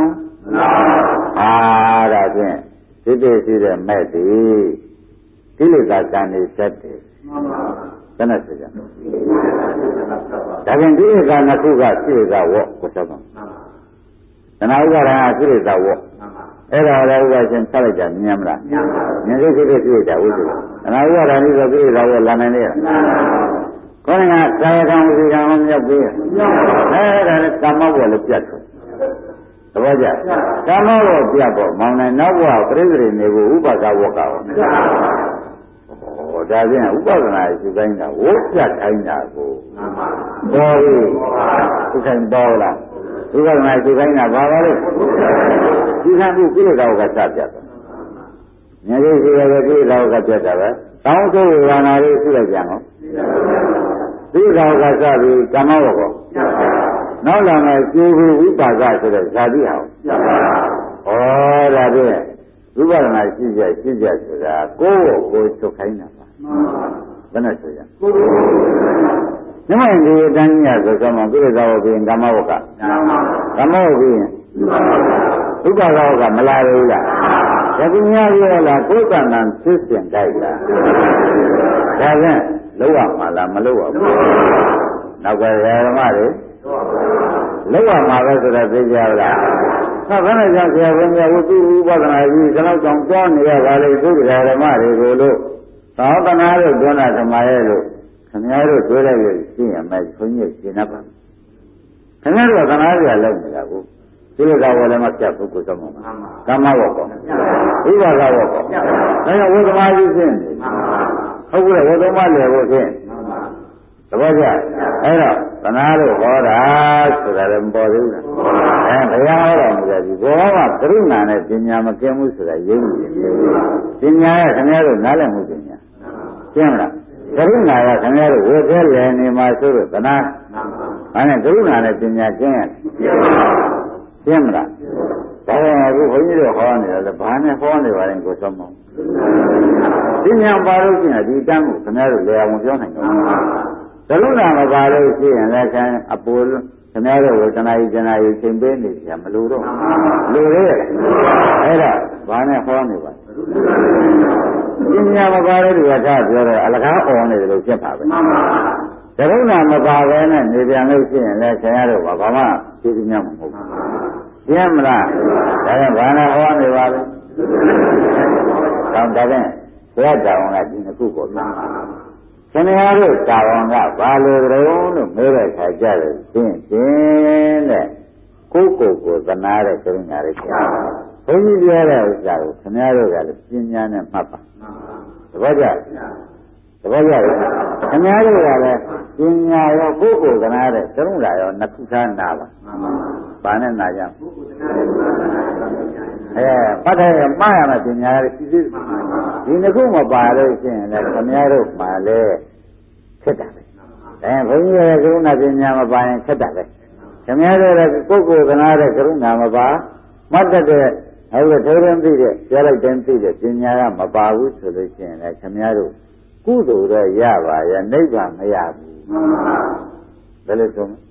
ဒါဖြင့်သိတဲ့ရှိတဲ့မဲ့သည်ကိလေသာကံတွေဆက်တယ်ဘယ်နဲ့ဆိုကြဒါပြန်ကိလေသာနှစ်ခုကကိလေသာဝေါကိုဆက်ပါတဏှာဥပါဒံကကိလေသာဝေါအဲ့ဒါလည်းဥပါရှင်ဆက်လိုက်ကြမြင်မလားမြင်စိတ်ကိလေသာဝိသုတဏှာဥပါဒံဒီဆိုကိလေသာဝေါလာနိုင်လေခေါင်းကကာယကံဝစီကံအောင်မြောက်ပြီးအဲ့ဒါလည်းကာမဝေါလည်းပြတ်တယ်သဘောကျကာမဝေါပြတ်ပေါ့မောင်နိုင်နောက်ဘဝပြိဿရိနေကိုဥပကဝေါကောဒါဖြင့်ဥပဒနာရှိတိုင်းတာဝိပြတ်တိုင်းတာကိုပေါ်ပြီသူဆိုင်ပေါ်လာဥပဒနာရှိတိုင်းတာဘာပါလဲဒီကံကိုကိလေသာကစပြတ်တယ်ဉာဏ်ရှိရတဲ့ကိလေသာကပြတ်တာပဲတောင်းဆိုဝေဒနာလေးရှိလိုက်ကြအောင်ဒီကံကစပြီးကာမဝေါကောနောက်လာမယ်ကျိုးဝိပါကဆိုတဲ့ဇာတိဟောဒါဖြင့်ဝိပဿနာရှိကြဆိုတာကိုယ့်ကိုချုပ်ခိုင်းတာပါဘယ်နဲ့ဆိုရမြမဒီအတန်းကြီးရဆိုတော့ကိလေသာဝပြီးကာမဝကကာမဝပြီးဥပ္ပါဒဝကမလာဘူးလားယခုများပြောလားကိုယ်ကံတန်ဖြစ်စဉ်တိုက်လားဒါဖြင့်လောက်ရမှာလားမလောက်ရဘူးနောက်ကဓမ္မတွေလောက်ရမှာပဲဆိုတာသိကြလားဘယ်နဲ့ကြောင့်ဆရာဘုန်းကြီးဝိသုဥပဒနာကြီးဒီလောက်ကြောင့်ကြောနေရပါလေသုဒ္ဓဓမ္မတွေကိုလို့သာသနာ့တို့ဒုနာဓမ္မရဲ့လို့ခင်ဗျားတို့တွေ့လိုက်လို့ရှင်းရမယ်ခွန်ကြီးရှင်းတတ်ပါခင်ဗျားတို့ကသနာရလောက်နေတာကိုဒီလိုကဝယ်လည်းမပြတ်ဘူးကိုသုံးမှာကာမဝေါကောဝိပါကဝေါကောဒါကြောင့်ဝိသမကြီးရှင်းတယ်ဟုတ်ကဲ့ဝိသမလည်းကိုရှင်းသဘောကျအဲ့တော့သနာလို့ဟောတာဆိုတာလည်းမပေါ်သေးဘူးလားဘုရားဟောတော်မူတဲ့ဒီဘောကကရုဏာနဲ့ပညာမကင်းဘူးဆိုတာရင်းနေတယ်ပညာရဲ့ခင်ဗျားတို့နားလည်မှုပညာရှင်းမလားကရုဏာကခင်ဗျားတို့ဝေသေးလည်နေမှာဆိုတော့သနာဘာနဲ့ကရုဏာနဲ့ပညာကျင်းရရှင်းမလားဒါပေမဲ့အခုဘုန်းကြီးတို့ဟောနေတယ်ဘာနဲ့ဟောနေပါလဲကိုသုံးမပညာပါလို့ရှိရင်ဒီတန်းကိုခင်ဗျားတို့လေအောင်ပြောနိုင်တယ်ကရုဏာမပါလို့ရှိရင်လည်းခံအပူခင်ဗျားတို့ဝေဒနာကြီးကျနာကြီးချိန်ပေးနေကြမလို့တော့လူရဲအဲ့ဒါဘာနဲ့ဟောနေပါပညာမပါတဲ့သူကထားပြောတော့အလကားအော်နေတယ်လို့ဖြစ်ပါပဲကရုဏာမပါဘဲနဲ့နေပြန်လို့ရှိရင်လည်းခင်ဗျားတို့ဘာမှသိသိများမဟုတ်ဘူးရှင်းမလားဒါကြောင့်ဘာနာဟောနေပါလဲတော့ဒါဖြင့်ဘုရားတောင်းကဒီနှစ်ခုပေါ့ဗျာခင်ဗျားတို့တာဝန်ကဘာလို့ကြုံလို့မေးတဲ့ခါကြတယ်ရှင်းတဲ့ကိုသနာတဲ့ကရုဏာလေးရှိတယ်ဘုန်းကြီးပြောတဲ့ဥစ္စာကိုခင်ဗျားတို့ကလည်းပညာနဲ့မှတ်ပါသဘောကျခင်ဗျားတို့ကလည်းပညာရောကိုသနာတဲ့ကရုဏာရောနှစ်ခုထားနာပါဘာနဲ့နာကြပတ်တယ်မှားရမယ်ပညာရည်ရှိဒီနှစ်ခုမပါလို့ရှိရင်လည်းခင်ဗျားတို့မှာလည်းဖြစ်တာပဲဘုန်းကြီးရဲ့ကရုဏာပညာမပါရင်ဖြစ်တာပဲခင်ဗျားတို့လည်းကိုယ်ကနာတဲ့ကရုဏာမပါမှတ်တဲ့ဟုတ်ကဲ့ထိုးရင်းသိတဲ့ကြားလိုက်တဲ့သိတဲ့ပညာကမပါဘူးဆိုလို့ရှိရင်လည်းခင်ဗျားတို့ကုသိုလ်တော့ရပါရဲ့နိဗ္ဗာန်မရဘူးဘယ်လိုဆိုမလဲ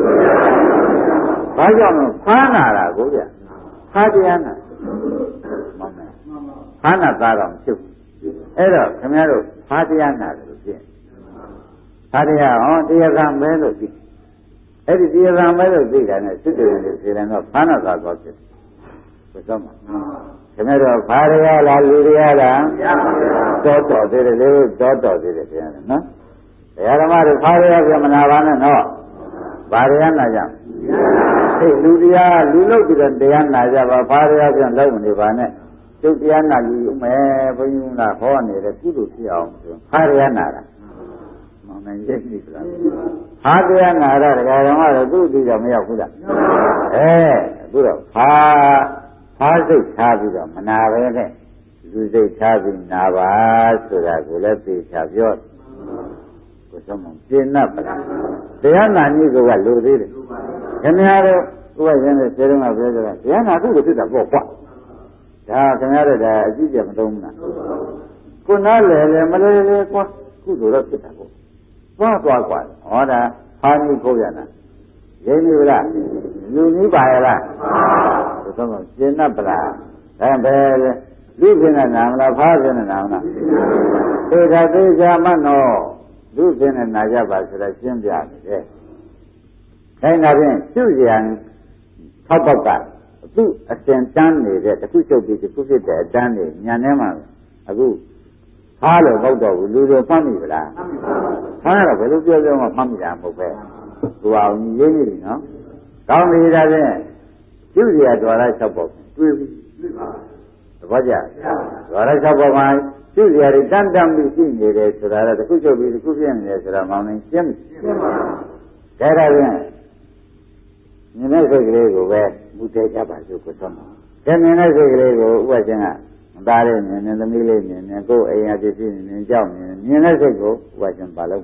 ဘာကြောင့်လဲဖားနာတာကိုဗျဖားတရားနာမှန်တယ်ဖားနာသားတော့ဖြစ်ဘူးအဲ့တော့ခင်ဗျားတို့ဖားတရားနာတယ်လို့ဖြစ်ဖားတရားဟောတရားကမဲလို့သိအဲ့ဒီတရားကမဲလို့သိတာနဲ့စစ်တယ်နဲ့စေတယ်တော့ဖားနာသားတော့ဖြစ်ဘယ်တော့မှခင်ဗျားတို့ဖားရလားလူရလားတော်သေးတယ်လေတော်သေးတယ်ခင်ဗျာနော်တရားဓမ္မတွေဖားရပြမနာပါနဲ့နော်ဘာတရားနာကြဟေးလူတရားလူလို့ပြီးတော့တရားနာကြပါဖားရပြလုံးမနေပါနဲ့ကျုပ်တရားနာလူဦးမယ်ဘုန်းကြီးကဟောနေတဲ့ကုသိုလ်ဖြစ်အောင်ဆိုဖားရနာတာမောင်နိုင်ရဲ့ပြီလားဖားတရားနာတာတရားဓမ္မတွေသူ့အတိတော့မရောက်ဘူးလားအခုတော့ဖားစိတ်ထားပြီးတော့မနာပဲနဲ့လူစိတ်ထားပြီးနာပါဆိုတာကိုလည်းသိချပြောကိုယ်ဆုံးပြင်း납ပါလားတရားနာနည်းကလိုသေးတယ်ခင်ဗျားတို့ဥပဒေရှင်တဲ့စေတုံးကပြောကြတာတရားနာကုလို့ဖြစ်တာပေါ့ကွာဒါခင်ဗျားတို့ဒါအကြည့်ကြမသုံးဘူးလားကိုနားလေမလဲလေကွာကုလို့တော့ဖြစ်တာပေါ့သွားကွာဟောတာဖားကြီးကိုရနာရင်းပြီလားလူကြီးပါရလားကိုယ်ဆုံးပြင်း납ပါလားဒါပဲလူဖြစ်နေနာမလားဖားဖြစ်နေနာမလားသေချာသေချာမှတော့လူဖြစ်နေနာကြပါဆိုတော့ရှင်းပြနေတယ်ခိုင်းတာဖြင့်သူ့ရန်ထောက်ပေါက်ကသူ့အစဉ်တန်းနေတဲ့တစ်ခုချုပ်ပြီးတစ်ခုဖြစ်တဲ့အတန်းနေညာထဲမှာအခုဖားလို့ပေါက်တော့ဘူးလူတွေဖမ်းမိဗလားဖမ်းတော့ဘယ်လိုပြောမှဖမ်းမိတာမဟုတ်ပဲသူအောင်ရင်းနေပြီနော်ကောင်းပြီဒါဖြင့်သူ့ရတော်လိုက်၆ပေါက်တွေ့ပြီသဘောကျတော်လိုက်၆ပေါက်မှာသူ့ရည်တန်းတန်းပြီးရှိနေတယ်ဆိုတာလည်းတစ်ခုချုပ်ပြီးတစ်ခုဖြစ်နေတယ်ဆိုတာမောင်နေရှင်းပြီဒါဒါဖြင့်မြင်တဲ့စိတ်ကလေးကိုပဲမူတည်ကြပါစို့ကိုဆုံး။ဒါမြင်တဲ့စိတ်ကလေးကိုဥပဒေကမသားလေးမြင်နေသမီးလေးမြင်နေကိုယ်အိမ်ရပစ္စည်းမြင်ကြောက်မြင်တဲ့စိတ်ကိုဥပဒေပါလို့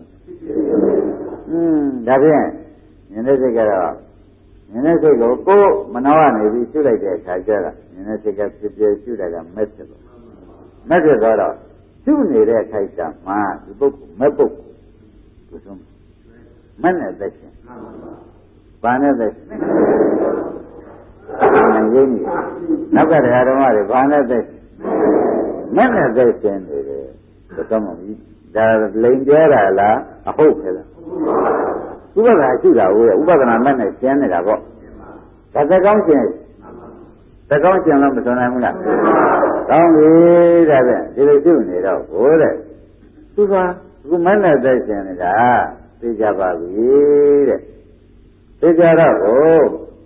ဒါဖြင့်မြင်တဲ့စိတ်ကတော့မြင်တဲ့စိတ်ကိုကိုယ်မနှောကနေပြီးရှုလိုက်တဲ့အခါကျတော့မြင်တဲ့စိတ်ကဖြစ်ပြရှုတာကမက်ဖြစ်တော့မက်ဖြစ်တော့ရှုနေတဲ့ခိုက်တာမှာဒီပုဂ္ဂိုလ်မက်ပုဂ္ဂိုလ်ကိုဆုံးမက်နဲ့သက်ရှင်ဘာနဲ့သက်ရှင်ရင်းနေနောက်ကတရားဓမ္မတွေဘာနဲ့သက်ရှင်မက်နဲ့သက်ရှင်နေတယ်ဘယ်တော့မှဒါလိန်ပြောတာလားအဟုတ်ခဲလားဥပဒနာရှိတာဟုတ်ရဲ့ဥပဒနာမက်နဲ့ရှင်းနေတာပေါ့ဒါသက်ကောင်းရှင်းသက်ကောင်းရှင်းလို့မဆိုနိုင်ဘူးလားကောင်းပြီဒါဖြင့်ဒီလိုရှုနေတော့ဟိုတဲ့သူကအခုမက်နဲ့သက်ရှင်နေတာသိကြပါပြီတဲ့သိကြတော့ကို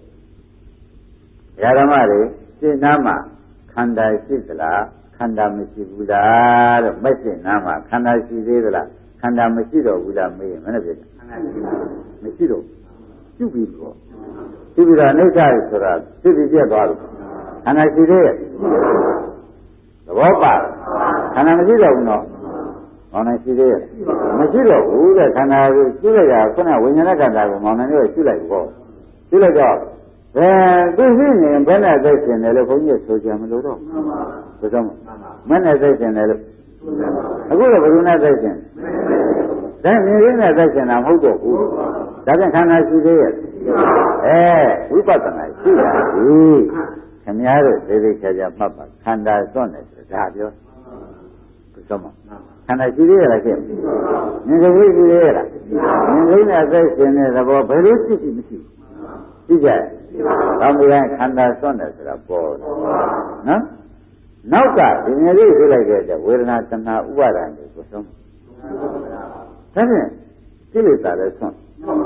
ဓမ္မတွေရှင်းနာမှာခန္ဓာရှိသလားခန္ဓာမရှိဘူးလားတဲ့မရှင်းနာမှာခန္ဓာရှိသေးသလားခန္ဓာမရှိတော့ဘူးလားမေးရင်မနဲ့ပြတယ်မရှိတော့ပြုပြီးတော့ပြုပြီးတော့အိဋ္ဌရဆိုတာသိပြီးပြတ်သွားပြီခန္ဓာရှိသေးရဲ့သဘောပါခန္ဓာမရှိတော့ဘူးနော်မောင်နိုင်ရှိသေးရဲ့မရှိတော့ဘူးတဲ့ခန္ဓာကိုရှိလိုက်တာခုနဝိညာဉ်ခန္ဓာကိုမောင်နိုင်တို့ရှိလိုက်ပေါ့ရှိလိုက်တော့သူရှိနေဘယ်နဲ့သိရှင်တယ်လို့ဘုန်းကြီးဆိုကြမလို့တော့ဘယ်တော့မှမနဲ့သိရှင်တယ်လို့အခုတော့ဘယ်လိုနဲ့သိရှင်ဒါမြင်ရင်းနဲ့သိရှင်တာမဟုတ်တော့ဘူးဒါပြန်ခန္ဓာရှိသေးရဲ့ဝိပဿနာရှိတာဒီခင်ဗျားတို့သေသေးချာချာမှတ်ပါခန္ဓာစွန့်တယ်ဆိုတာပြောဆုံးမခန္ဓာရှိသေးရလားရှင်းမြင်စိတ်လေးရှိသေးရလားမြင်စိတ်နဲ့အသက်ရှင်တဲ့သဘောဘယ်လိုရှိရှိမရှိရှိကြ။ကောင်းပြီခန္ဓာစွန့်တယ်ဆိုတာပေါ်တယ်နော်နောက်ကဒီမြင်စိတ်ရှိလိုက်တဲ့ဝေဒနာတဏှာဥပါဒံတွေကိုဆုံးဒါဖြင့်ကိလေသာလည်းစွန့်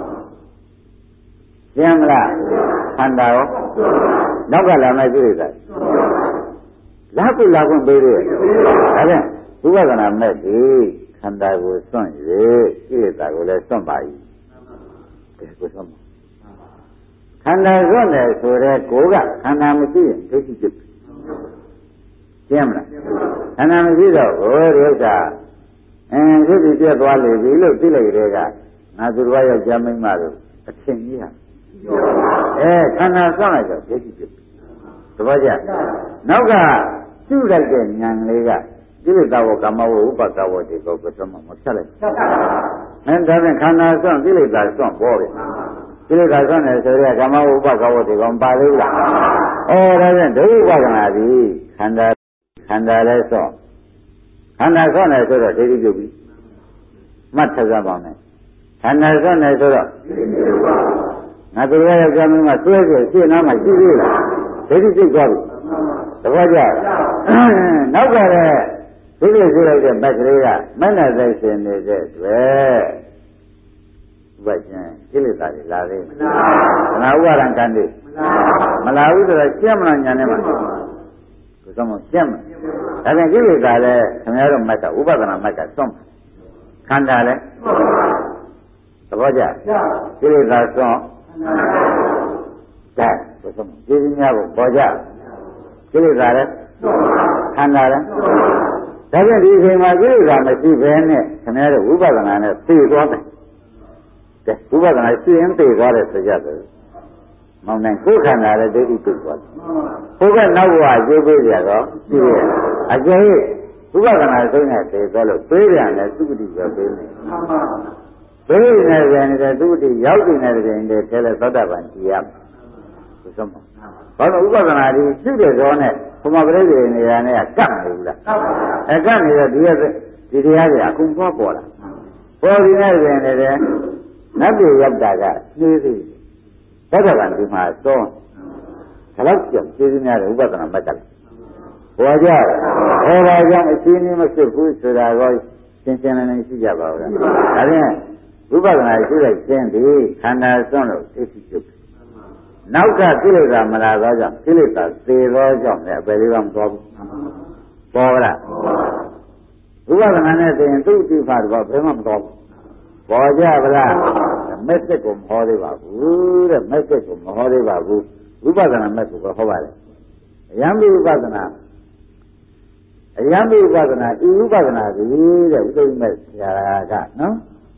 ရှင်းမလားခန္ဓာရောနောက်ကလာမဲ့ကိလေသာလာခုလာခွင့်ပေးတယ်ဒါဖြင့်ဥပဒနာမဲ့ဒီခန္ဓာကိုစွန့်၍ကိလေသာကိုလည်းစွန့်ပါ၏ဒီကိုစွန့်ခန္ဓာစွန့်တယ်ဆိုတဲ့ကိုကခန္ဓာမရှိရင်ဒိဋ္ဌိဖြစ်ရှင်းမလားခန္ဓာမရှိတော့ဘိုးဒီဥစ္စာဒိဋ္ဌိပြတ်သွားလေပြီလို့သိလိုက်တဲ့ကငါသူတော်ယောက်ျားမိန်းမတို့အထင်ကြီးဟာခန္ဓာစွန့်လိုက်တော့ဒိဋ္ဌိဖြစ်သဘောကျနောက်ကပြုလိုက်တဲ့ဉာဏ်လေးကကိလေသာဝကမ္မဝဥပကဝတိကိုသမမဖြတ်လိုက်ဒါဖြင့်ခန္ဓာစွန့်ကိလေသာစွန့်ပေါ်တယ်ကိလေသာစွန့်တယ်ဆိုရဲကမ္မဝဥပကဝတိကောင်ပါသေးလားဒါဖြင့်ဒုဥပဒနာသည်ခန္ဓာလည်းစွန့်ခန္ဓာစွန့်တယ်ဆိုတော့ဒိဋ္ဌိပြုပြီမှတ်ထားကြပါမယ်ခန္ဓာစွန့်တယ်ဆိုတော့ငါတို့ရဲ့ကြောင့်မှဆွဲဆွဲရှင်းနာမှရှိသေးလားဒိဋ္ဌိပြုသွားပြီသဘောကျနောက်ကလည်းဒီလိုဆိုလိုက်တဲ့မက်ကလေးကမနဲ့သိရှင်နေတဲ့တွေ့ဥပရှင်ကိလေသာတွေလာသေးမလားဥပါဒံကံတွေမလာဘူးဆိုတော့ရှင်းမလားညာနဲ့မှာကိုယ်ဆုံးမရှင်းမလားဒါပြန်ကိလေသာလည်းခင်ဗျားတို့မက်ကဥပဒနာမက်ကစွန့်ခန္ဓာလည်းသဘောကျကိလေသာစွန့်ဒါကိုယ်ဆုံးကျေးဇူးများဖို့ပေါ်ကြကိလေသာလည်းခန္ဓာလည်းဒါကြောင့်ဒီအချိန်မှာကိလေသာမရှိဘဲနဲ့ခင်ဗျားတို့ဝိပဿနာနဲ့သိသွားတယ်ကဲဝိပဿနာရှိရင်သိသွားတယ်ဆိုကြတယ်မောင်နိုင်ကိုယ်ခန္ဓာလည်းဒိဋ္ဌိသိသွားတယ်ဘုကနောက်ဘဝကျိုးပေးကြတော့ရှိရဲ့အကျဉ်းဝိပဿနာဆုံးနဲ့သိသွားလို့ပေးတယ်နဲ့သုတိပဲပေးနေပေးနေတယ်နဲ့သုတိရောက်နေတဲ့တဲ့ထဲလဲသောတာပန်ကြည်ရဘုဆုံးမဘာလို့ဥပဒနာဒီရှိတဲ့ဇောနဲ့ဘုမပရိသေနေတာနဲ့ကတ်နေဘူးလားကတ်နေတော့ဒီတရားတွေအကုန်ပေါ်လာပေါ်ဒီနဲ့ပြင်နေတယ်နတ်ပြည်ရောက်တာကနှေးသေးတယ်သောတာပန်ဒီမှာသောဒါတော့ကျေးဇူးများတယ်ဥပဒနာမက်ကလည်းပေါ်ကြဒါကြောင့်အရှင်းကြီးမဖြစ်ဘူးဆိုတာကိုရှင်းရှင်းလင်းလင်းရှိကြပါဦးလားဒါဖြင့်ဥပဒနာရှိလိုက်ခြင်းဒီခန္ဓာစွန့်လို့သိရှိကျုပ်နောက်ကကိလေသာမလာတော့ကြောင့်ကိလေသာသေသောကြောင့်လည်းအပယ်လေးပါမသွားဘူးပေါ်လားဥပဒနာနဲ့သိရင်သူ့တိဖတ်တော့ဘယ်မှမသွားဘူးပေါ်ကြဗလားမက်စစ်ကိုမဟောသေးပါဘူးတဲ့မက်စစ်ကိုမဟောသေးပါဘူးဥပဒနာမက်ကိုဟောပါလေအယံပိဥပဒနာဤဥပဒနာဒီတဲ့ဥဒိမက်ဆရာကနော်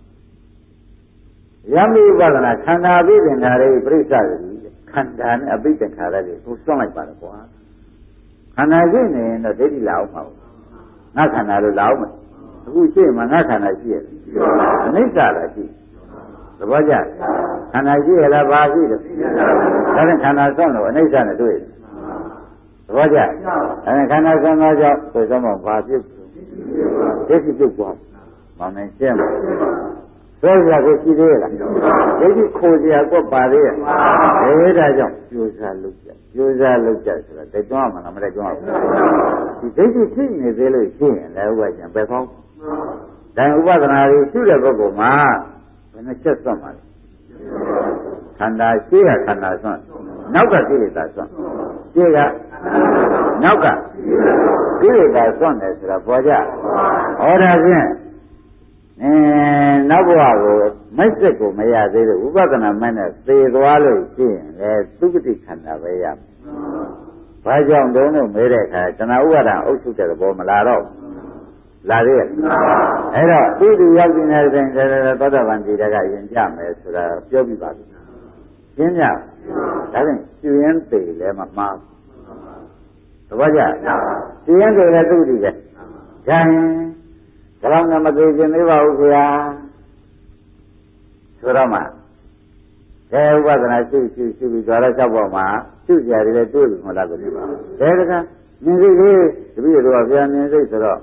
ယံပိဥပဒနာခန္ဓာပိသင်္ခါရိပရိစ္ဆာတိခန္ဓာနဲ့အပိသင်္ခါရတွေကိုစွန့်လိုက်ပါတော့ကွာခန္ဓာရှိနေရင်တော့ဒိဋ္ဌိလာအောင်မဟုတ်ငါခန္ဓာလို့လာအောင်မအခုရှိမှငါခန္ဓာရှိရဲ့အနိစ္စလားရှိသဘောကျခန္ဓာရှိရလားဘာရှိတယ်ဒါနဲ့ခန္ဓာစွန့်လို့အနိစ္စနဲ့တွေ့တယ်သဘောကျအဲခန္ဓာစွန့်သောကြောင့်ဆိုတော့ဘာဖြစ်ဒိဋ္ဌိပြုတ်သွားမောင်နေရှင်းဆွဲရကိုရှိသေးလားဒိဋ္ဌိခိုးစရာကိုပါသေးရဲ့ဒါကြောင့်ကြိုးစားလုပ်ကြဆိုတာတကြွမှလားမတကြွဘူးဒီဒိဋ္ဌိဖြစ်နေသေးလို့ရှိရင်လည်းဥပ္ပကျန်ပဲကောင်းဒါဥပဒနာတွေရှိတဲ့ပုဂ္ဂိုလ်မှာဘယ်နှချက်စွန့်ပါလဲခန္ဓာရှိရခန္ဓာစွန့်နောက်ကကိလေသာစွန့်ရှိကနောက်ကကိလေသာစွန့်တယ်ဆိုတာပေါ်ကြဟောဒါဖြင့်နောက်ဘဝကိုမက်စစ်ကိုမရသေးလို့ဥပဒနာမက်နဲ့သေသွားလို့ရှိရင်လေသုဂတိခန္ဓာပဲရမယ်။ဘာကြောင့်တုံးလို့မေးတဲ့အခါတဏှာဥပါဒံအုပ်စုတဲ့ဘောမလာတော့လာသေးရဲ့။အဲ့တော့သူ့ရောက်နေတဲ့တိုင်းသောတာပန်ဒီတကယဉ်ကြမယ်ဆိုတာပြောပြပါပြီ။ရှင်းကြ။ဒါဖြင့်ရှင်ရင်သေလည်းမမှား။သဘောကျ။ရှင်ရင်သေလည်းသုဂတိပဲ။ဒါကြောင့်မသေးခြင်းသေးပါဘူးခင်ဗျာဆိုတော့မှဒေဝဒနာရှိပြီးကြွားတော့ချက်ပေါ်မှာရှုစရာတွေလည်းတွေ့ပြီမဟုတ်လားကိုဒီမှာဒေကမြင်စိတ်လေးတပည့်တော်ကဗျာမြင်စိတ်ဆိုတော့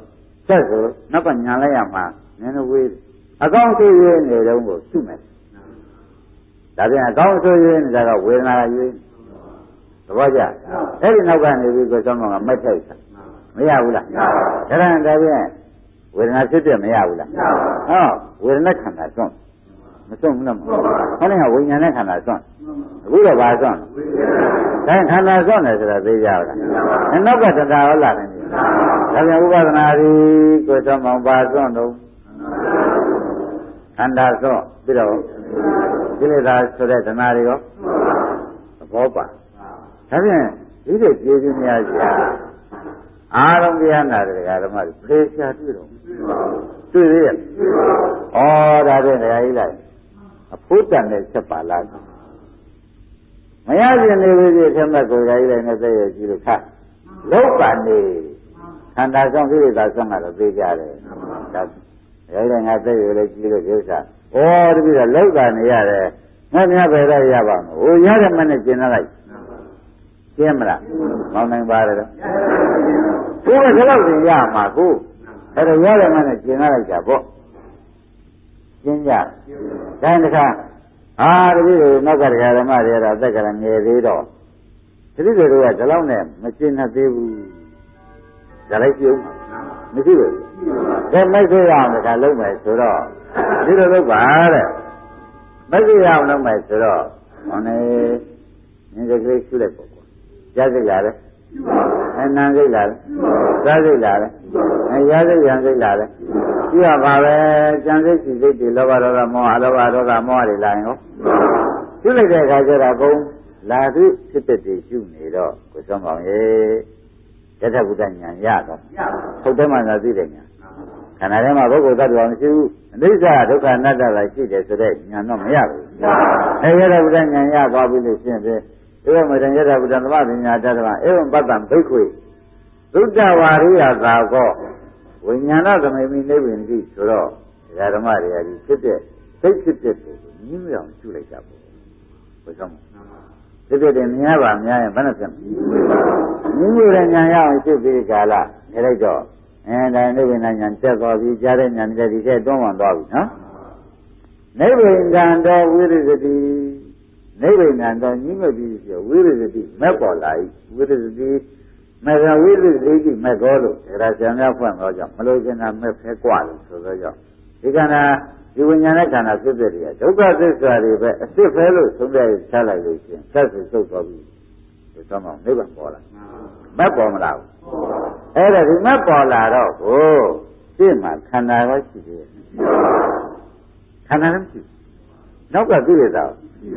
ဆက်ဆိုနောက်ကညာလိုက်ရမှာနည်းနည်းဝေးအကောင်းဆိုးရွေးနေတော့ကိုရှုမယ်ဒါပြန်အကောင်းဆိုးရွေးနေတာကဝေဒနာရွေးသဘောကျအဲ့ဒီနောက်ကနေပြီးကိုသောမောကမက်ထိုက်တာမရဘူးလားဒါပြန်ဝေဒနာဖြစ်ပြမရဘူးလားဟောဝေဒနာခန္ဓာစွန့်မစွန့်ဘူးလားခေါင်းကဝိညာဉ်နဲ့ခန္ဓာစွန့်အခုတော့ဘာစွန့်လဲခန္ဓာစွန့်တယ်ဆိုတာသိကြပါလားနောက်ကတရားဟောလာတယ်ဒါပြန်ဥပဒနာရီကိုသောမောဘာစွန့်တော့ခန္ဓာစွန့်ပြီးတော့ကိလေသာဆိုတဲ့ဓမ္မတွေရောသဘောပါဒါပြန်ဒီတဲ့ကျေးဇူးများကြီးအာရုံတရားနာတဲ့ဓမ္မတွေဖေးရှားတွေ့တော့တွေ့ရရဲ့ဩဒါဖြင့်တရားကြီးလိုက်အဖို့တန်တဲ့ချက်ပါလားမရခြင်းနေပြီဖြစ်ထဲမဲ့ကိုယ်ကြီးလိုက်နဲ့သိရကြည့်လို့ခါလောကနေခန္ဓာဆောင်ကိလေသာဆောင်ကတော့သိကြတယ်ဒါရိုက်တယ်ငါသိရလေကြည့်လို့ဥစ္စာဩတပည့်တော့လောကနေရတယ်ငါများပဲတော့ရပါမယ်ဟိုရတဲ့မနဲ့ကျင်လိုက်ရှင်းမလားမောင်းနိုင်ပါတယ်တော့ကိုယ်ကဒီလောက်တင်ရမှာကိုအဲ့ဒါရတဲ့မနဲ့ကျင်လိုက်ကြပေါ့ရှင်းကြတိုင်းတစ်ခါတပည့်တွေနောက်ကတရားဓမ္မတွေကတော့အသက်ကလည်းငယ်သေးတော့တပည့်တွေကဒီလောက်နဲ့မကျင်သေးဘူးဒါလိုက်ပြုံးမရှိဘူးဒါမိုက်သေးအောင်တခါလုံးမယ်ဆိုတော့ဒီလိုလုပ်ပါတဲ့မိုက်သေးအောင်လုပ်မယ်ဆိုတော့ဟောနေငင်းကလေးရှုလိုက်ပေါ့ကြားစိတ်လာတယ်အနံစိတ်လာတယ်စားစိတ်လာတယ်ရစိတ်ရံစိတ်လာတယ်ကြည့်ရပါပဲကြံစိတ်စီစိတ်တွေလောဘဒေါသမောဟအလောဘဒေါသမောဟတွေလာရင်ဟောရှုလိုက်တဲ့အခါကျတော့ဘုံလာသူဖြစ်တဲ့တည်ရှုနေတော့ကိုယ်ဆောင်ပါရဲ့ယထဘုဒ္ဓဉာဏ်ရတော့ဟုတ်တယ်မှသာသိတယ်ညာခန္ဓာထဲမှာပုဂ္ဂိုလ်သတ္တဝါမရှိဘူးအနိစ္စဒုက္ခအနတ္တသာရှိတယ်ဆိုတဲ့ဉာဏ်တော့မရဘူးယထဘုဒ္ဓဉာဏ်ရသွားပြီလို့ရှင်းတယ်ဧဝမေတံယထဘုဒ္ဓသမပညာတတ္တဝဧဝံပတ္တံဘိက္ခွေသုတ္တဝါရိယသာကောဝိညာဏသမေမိနိဗ္ဗာန်တိဆိုတော့ဓမ္မတွေကဒီဖြစ်တဲ့စိတ်ဖြစ်တဲ့ကိုညှင်းမြောင်ရှုလိုက်တာပေါ့ဘယ်ဆောင်ဖြစ်တဲ့များပါများရင်ဘယ်နဲ့ဖြစ်ညှင်းမြေတဲ့ဉာဏ်ရအောင်ရှုပြီးကာလနေလိုက်တော့ဒါနိဗ္ဗာန်ဉာဏ်တက်သွားပြီးကြားတဲ့ဉာဏ်တွေဒီထက်တွန်းဝင်သွားပြီနော်နိဗ္ဗာန်တော်ဝိရဇတိနိဗ္ဗာန်တော်ညှင်းမဲ့ပြီးဆိုဝိရဇတိမက်ပေါ်လာ၏ဝိရဇတိမေဃဝိသုဒိဋ္ဌိမေဃောလို့ဒါဆရာများဖွင့်တော့ကြောင့်မလို့ကျင်တာမဲ့ဖဲกว่าလို့ဆိုတော့ကြောင့်ဒီခန္ဓာဒီဝိညာဉ်နဲ့ခန္ဓာဖြစ်တဲ့တွေကဒုက္ခသစ္စာတွေပဲအစ်စ်ဖဲလို့သုံးပြရချလိုက်လို့ရှိရင်ဆက်စုစုပ်သွားပြီဒီတော့မှနိဗ္ဗာန်ပေါ်လာမက်ပေါ်မလာဘူးအဲ့ဒါဒီမက်ပေါ်လာတော့ကိုရှင်းမှာခန္ဓာရောရှိသေးတယ်ခန္ဓာလည်းမရှိနောက်ကသိရတာ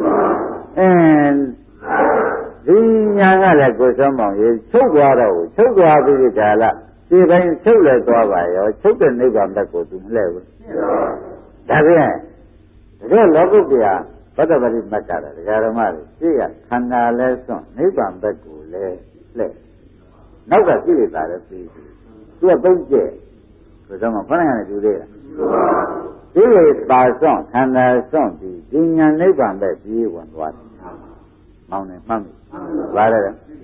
ဒီညာကလည်းကိုယ်ဆုံးမောင်ရေချုပ်သွားတော့ချုပ်သွားပြီးဒီကာလဒီတိုင်းချုပ်လဲသွားပါရောချုပ်တဲ့နိဗ္ဗာန်ဘက်ကိုသူမလဲဘူးဒါပြန်တကယ်လောကုတ္တရာဘဒ္ဒပတိမတ်တာဒကာဓမ္မတွေသိရခန္ဓာလဲစွန့်နိဗ္ဗာန်ဘက်ကိုလဲလှဲ့နောက်ကသိရတာလည်းပြီးသူကသုံးကျက်ကိုယ်ဆုံးမောင်ခဏရတူသေးလားဒီလိုပါစွန့်ခန္ဓာစွန့်ပြီးဒီညာနိဗ္ဗာန်ဘက်ပြေးဝင်သွားတယ်မောင်းနေမှတ်ပြီပါရဲ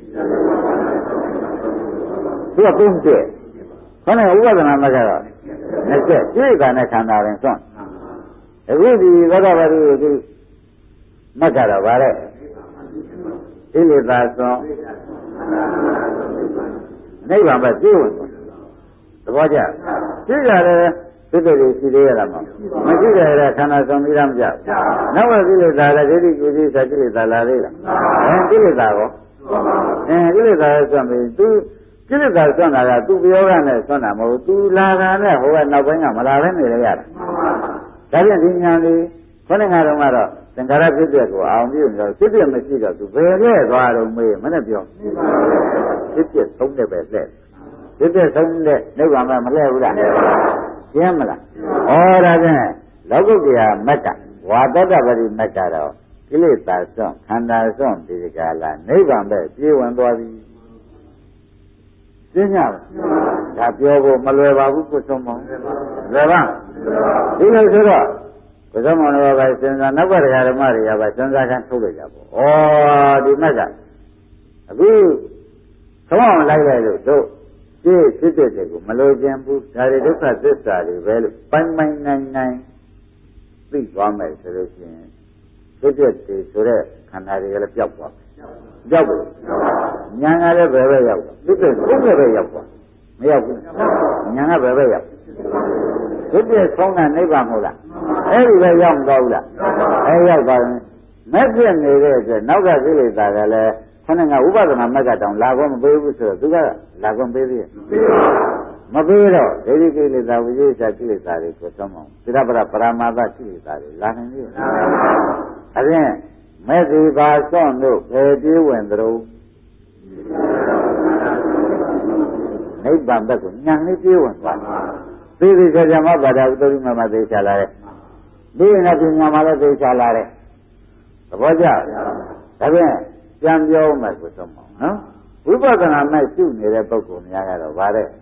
သူကသုံးချက်ခဏဥပဒနာမကတော့နှစ်ချက်ပြိဋ္ဌာနဲ့ခန္ဓာရင်စွန့်အခုဒီသောတာပတိကိုမတ်ကတော့ပါရဲဣလိသာစွန့်နိဗ္ဗာန်ပဲပြေးဝင်သွားသဘောကျသိကြတယ်သစ္စာတွေရှိသေးရလားမရှိကြရတဲ့ခန္ဓာဆောင်ပြီးရမကြနောက်ဝကိလေသာလည်းဒိဋ္ဌိကုသိသကိလေသာလာသေးလားကိလေသာကောကိလေသာဆွမ်းပြီးသူကိလေသာဆွမ်းတာကသူပြောရနဲ့ဆွမ်းတာမဟုတ်သူလာတာနဲ့ဟိုကနောက်ပိုင်းကမလာဘဲနေရတာဒါပြန်ဒီညာလေးခေါင်းငါတော့ကတော့သင်္ခါရဖြစ်တဲ့ကိုအောင်ပြုလို့ဖြစ်ဖြစ်မရှိတော့သူဘယ်လဲသွားတော့မေးမနဲ့ပြောဖြစ်ဖြစ်သုံးတဲ့ပဲလက်ဖြစ်ဖြစ်သုံးတဲ့နိဗ္ဗာန်မလဲဘူးလားရှင်းမလားဩဒါဖြင့်လောကုတ္တရာမက်ကဝါတတ္တပရိမက်ကတော့ကိလေသာစွန့်ခန္ဓာစွန့်ဒီကလာနိဗ္ဗာန်ပဲပြေးဝင်သွားပြီရှင်းကြပါဒါပြောဖို့မလွယ်ပါဘူးကိုယ်ဆုံးမောင်းလွယ်ပါဒီလိုဆိုတော့ကိုယ်ဆုံးမောင်းတော့ပဲစဉ်းစားနောက်ကတရားဓမ္မတွေကပဲစဉ်းစားခံထုတ်လိုက်ကြပေါ့ဩဒီမက်ကအခုခေါင်းအောင်လိုက်လိုက်လို့တို့ဖြစ်တဲ့ကိုမလိုချင်ဘူးဒါတွေဒုက္ခသစ္စာတွေပဲလို့ပိုင်နိုင်သိသွားမယ်ဆိုလို့ရှိရင်ဖြစ်တဲ့ဆိုတဲ့ခန္ဓာတွေကလည်းပျောက်သွားပျောက်ဘူးဉာဏ်ကလည်းဘယ်ပဲရောက်ဖြစ်တဲ့ဘုရားပဲရောက်သွားမရောက်ဘူးဉာဏ်ကဘယ်ပဲရောက်ဖြစ်တဲ့ဆုံးတာနိဗ္ဗာန်မဟုတ်လားအဲ့ဒီပဲရောက်မသွားဘူးလားအဲ့ရောက်သွားရင်မက်ဖြစ်နေတဲ့အတွက်နောက်ကကိလေသာကလည်းခဏကဥပဒနာမက်ကတောင်လာခွင့်မပေးဘူးဆိုတော့သူကလာခွင့်ပေးသေးရဲ့မပေးတော့ဒိဋ္ဌိကိလေသာဝိသေသကိလေသာတွေကိုသုံးအောင်သီလပရပရမာသကိလေသာတွေလာနိုင်ပြီအပြင်မဲ့ဒီပါစွန့်တို့ဘယ်ပြေးဝင်သလိုနိဗ္ဗာန်ဘက်ကိုညံလေးပြေးဝင်သွားတယ်သေချာမပါဒဥတ္တိမမသေချာလာတယ်ဒီရင်ကပညာမှလည်းသေချာလာတယ်သဘောကျဒါဖြင့်ပြန်ပြောမယ်ဆိုတော့နော်ဝိပဿနာမဲ့ရှုနေတဲ့ပုဂ္ဂိုလ်များကတော့ဗါတဲ့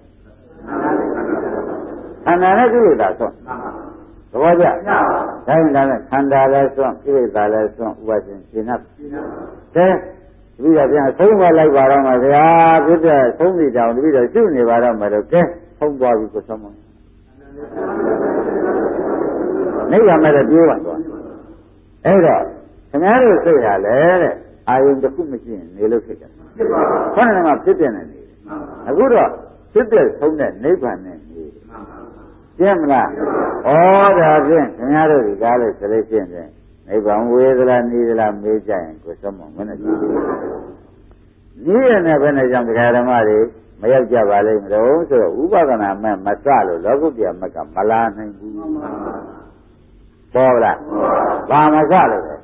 ခန္ဓာနဲ့ကိလေသာဆွန့်သဘောကျဒါရင်ဒါနဲ့ခန္ဓာလည်းဆွန့်ကိလေသာလည်းဆွန့်ဥပါဒ်ရှင်ရှင်းတ်တဲ့ဒီကပြန်ဆုံးမလိုက်ပါတော့မှာဗျာဖြစ်တဲ့ဆုံးပြီတောင်တပည့်တော်ရှုနေပါတော့မယ်လို့ကဲဆုံးသွားပြီကိုဆုံးမနိဗ္ဗာန်မဲ့ပြေးဝင်သွားအဲ့တော့ခင်ဗျားတို့စိတ်ဟာလေတဲ့အာယုံတစ်ခုမရှိရင်နေလို့ဖြစ်တယ်ခေါင်းထဲမှာဖြစ်တဲ့နေတယ်အခုတော့ဖြစ်တဲ့ဆုံးတဲ့နိဗ္ဗာန်နဲ့နေကျင့်မလားဩဒါဖြင့်ခင်ဗျားတို့ဒီကားလို့ဆိုလို့ရှိရင်နိဗ္ဗာန်ဝေသလားနေသလားမေးကြရင်ကိုဆုံးမမနဲ့ကြည့်နေရတဲ့ဘယ်နဲ့ကြောင့်တရားဓမ္မတွေမရောက်ကြပါလိမ့်မလို့ဆိုတော့ဥပဒနာမဲ့မစလို့လောကုတ္တရာမကမလာနိုင်ဘူးပေါ်လားဘာမစလို့လဲ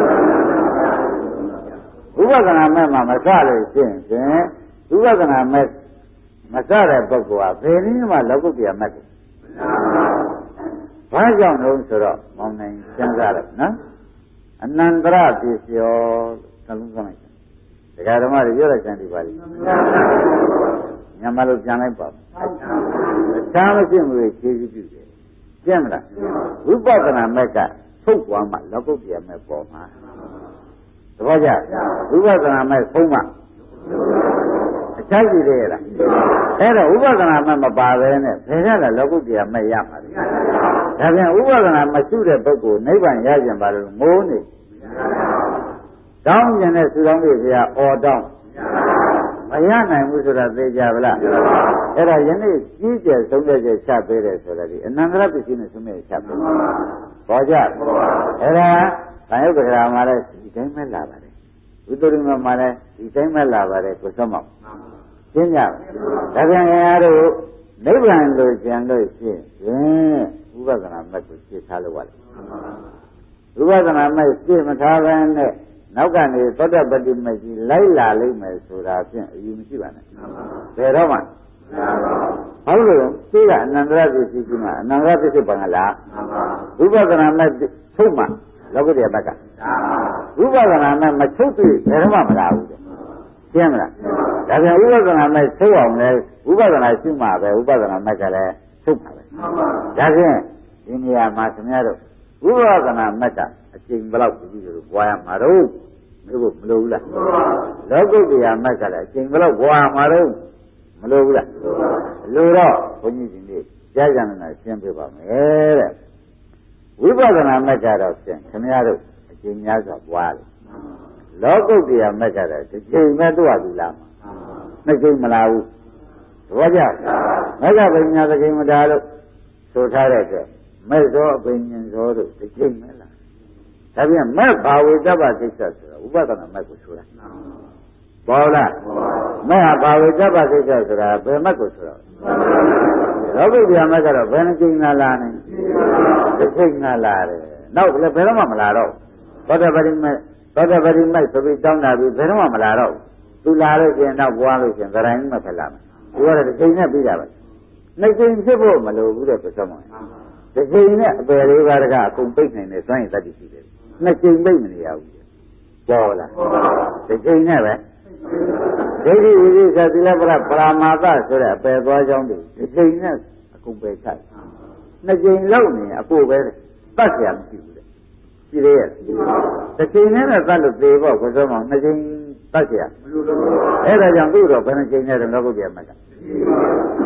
ဥပဒနာမဲ့မှာမစလို့ရှင်းရင်ဥပဒနာမဲ့မစတဲ့ပုဂ္ဂိုလ်ဟာဘယ်နည်းမှလောကုတ္တရာမဲ့ကိုဘာကြောင့်လို့ဆိုတော့မောင်နိုင်စဉ်းစားလိုက်နော်အနန္တရပစ္စယောသလုံးကောင်းလိုက်တရားဓမ္မတွေပြောလိုက်ကြတယ်ပါလိမ့်ညမလို့ပြန်လိုက်ပါသာမရှိမှုတွေခြေပြုတယ်ကျင့်မလားဝိပဿနာမဲ့ကထုတ်သွားမှလောကုတ္တရာမဲ့ပေါ်မှာသဘောကျဝိပဿနာမဲ့ဆုံးမှအချိုက်ကြည့်ရလားအဲ့တော့ဥပဒနာမဲ့မပါပဲနဲ့ဘယ်ကလဲလောကုတ္တရာမဲ့ရမှာလဲဒါပြန်ဥပဒနာမရှိတဲ့ပုဂ္ဂိုလ်နိဗ္ဗာန်ရကြပါလို့ငိုးနေတောင်းကျင်တဲ့သူတော်တွေဆရာအော်တောင်းမရနိုင်ဘူးဆိုတာသိကြပါလားအဲ့ဒါယနေ့ကြီးကျယ်ဆုံးတဲ့ချက်ချပေးတယ်ဆိုတော့ဒီအနန္တရပစ္စည်းနဲ့ဆုံးတဲ့ချက်ပေးပေါ်ကြအဲ့ဒါတန်ရုပ်ကရာမှာလည်းဒီတိုင်းပဲလာပါတယ်ဝိသုရိမမှာလည်းဒီတိုင်းပဲလာပါတယ်ကိုဆုံးမရှင်းကြပါဒါပြန်ရတို့နိဗ္ဗာန်လို့ကျန်လို့ရှိရင်ဥပဒနာမဲ့ကိုရှင်းထားလို့ရတယ်ဥပဒနာမဲ့ရှင်းမထားဘဲနဲ့နောက်ကနေသောတပတိမကြီးလိုက်လာလိမ့်မယ်ဆိုတာဖြင့်အယူမရှိပါနဲ့ဘယ်တော့မှဟုတ်လို့သိကအနန္တရပစ္စည်းကြီးမှာအနန္တရပစ္စည်းဘာလားဝိပဿနာမဲ့ထုတ်မှလောကုတ္တရာဘက်ကဝိပဿနာမဲ့မထုတ်သေးဘယ်တော့မှမလာဘူးရှင်းမလားဒါပြန်ဥပဒနာမဲ့ထုတ်အောင်လဲဥပဒနာရှိမှပဲဥပဒနာမဲ့ကလည်းထုတ်ပါပဲဒါဖြင့်ဒီနေရာမှာခင်ဗျားတို့ဥပဒနာမဲ့ကအချိန်ဘယ်လောက်ကြည့်လို့ပွားရမှာတော့မလို့မလို့ဘူးလားလောကုတ္တရာမဲ့ကလည်းအချိန်ဘယ်လောက်ပွားမှာတော့မလို့ဘူးလားလို့တော့ဘုန်းကြီးဒီနေ့ကြားကြနေတာရှင်းပြပါမယ်တဲ့ဝိပဿနာမဲ့ကတော့ဖြင့်ခင်ဗျားတို့အချိန်များစွာပွားတယ်လောကုတ္တရာမဲ့ကတော့တစ်ချိန်မဲ့တော့ဘူးလားနှစ်ချိန်မလားဘူးသဘောကျမဲ့ကပညာတစ်ချိန်မတားလို့ဆိုထားတဲ့အတွက်မဲ့သောအပင်ဉ္ဇောတို့တစ်ချိန်မဲ့လားဒါပြန်မဲ့ဘာဝေတ္တပကိစ္စဆိုတာဥပဒနာမဲ့ကိုဆိုတာပေါ်လားမဲ့ဟာဘာဝေတ္တပကိစ္စဆိုတာဘယ်မဲ့ကိုဆိုတာလောကုတ္တရာမဲ့ကတော့ဘယ်နှချိန်လာနေတစ်ချိန်လာတယ်နောက်လည်းဘယ်တော့မှမလာတော့သောတပတိမဲ့သောတပတိမဲ့ဆိုပြီးတောင်းတာပြီးဘယ်တော့မှမလာတော့သူလာလို့ရှိရင်တော့ပွားလို့ရှိရင်သရိုင်းမဖြစ်လာမယ်သူကလည်းတစ်ချိန်နဲ့ပြီးတာပဲနှစ်ချိန်ဖြစ်ဖို့မလိုဘူးတဲ့ပစ္စမောတစ်ချိန်နဲ့အပယ်လေးပါးတကအကုန်ပိတ်နိုင်တယ်စွန့်ရင်တတ်ရှိတယ်နှစ်ချိန်ပိတ်မနေရဘူးပေါ်လားတစ်ချိန်နဲ့ပဲဒိဋ္ဌိဝိသေသသီလပရပရမာသဆိုတဲ့အပယ်သွားကြောင်းတွေတစ်ချိန်နဲ့အကုန်ပယ်ချနှစ်ချိန်လောက်နေအကိုပဲတတ်เสียမရှိဘူးတဲ့ရှိသေးရဲ့တစ်ချိန်နဲ့တတ်လို့သေဖို့ကိုယ်ဆုံးမနှစ်ချိန်တတ်เสียအဲ့ဒါကြောင့်သူ့တော့ဘယ်နှချိန်နဲ့တော့လောကုတ္တရာမက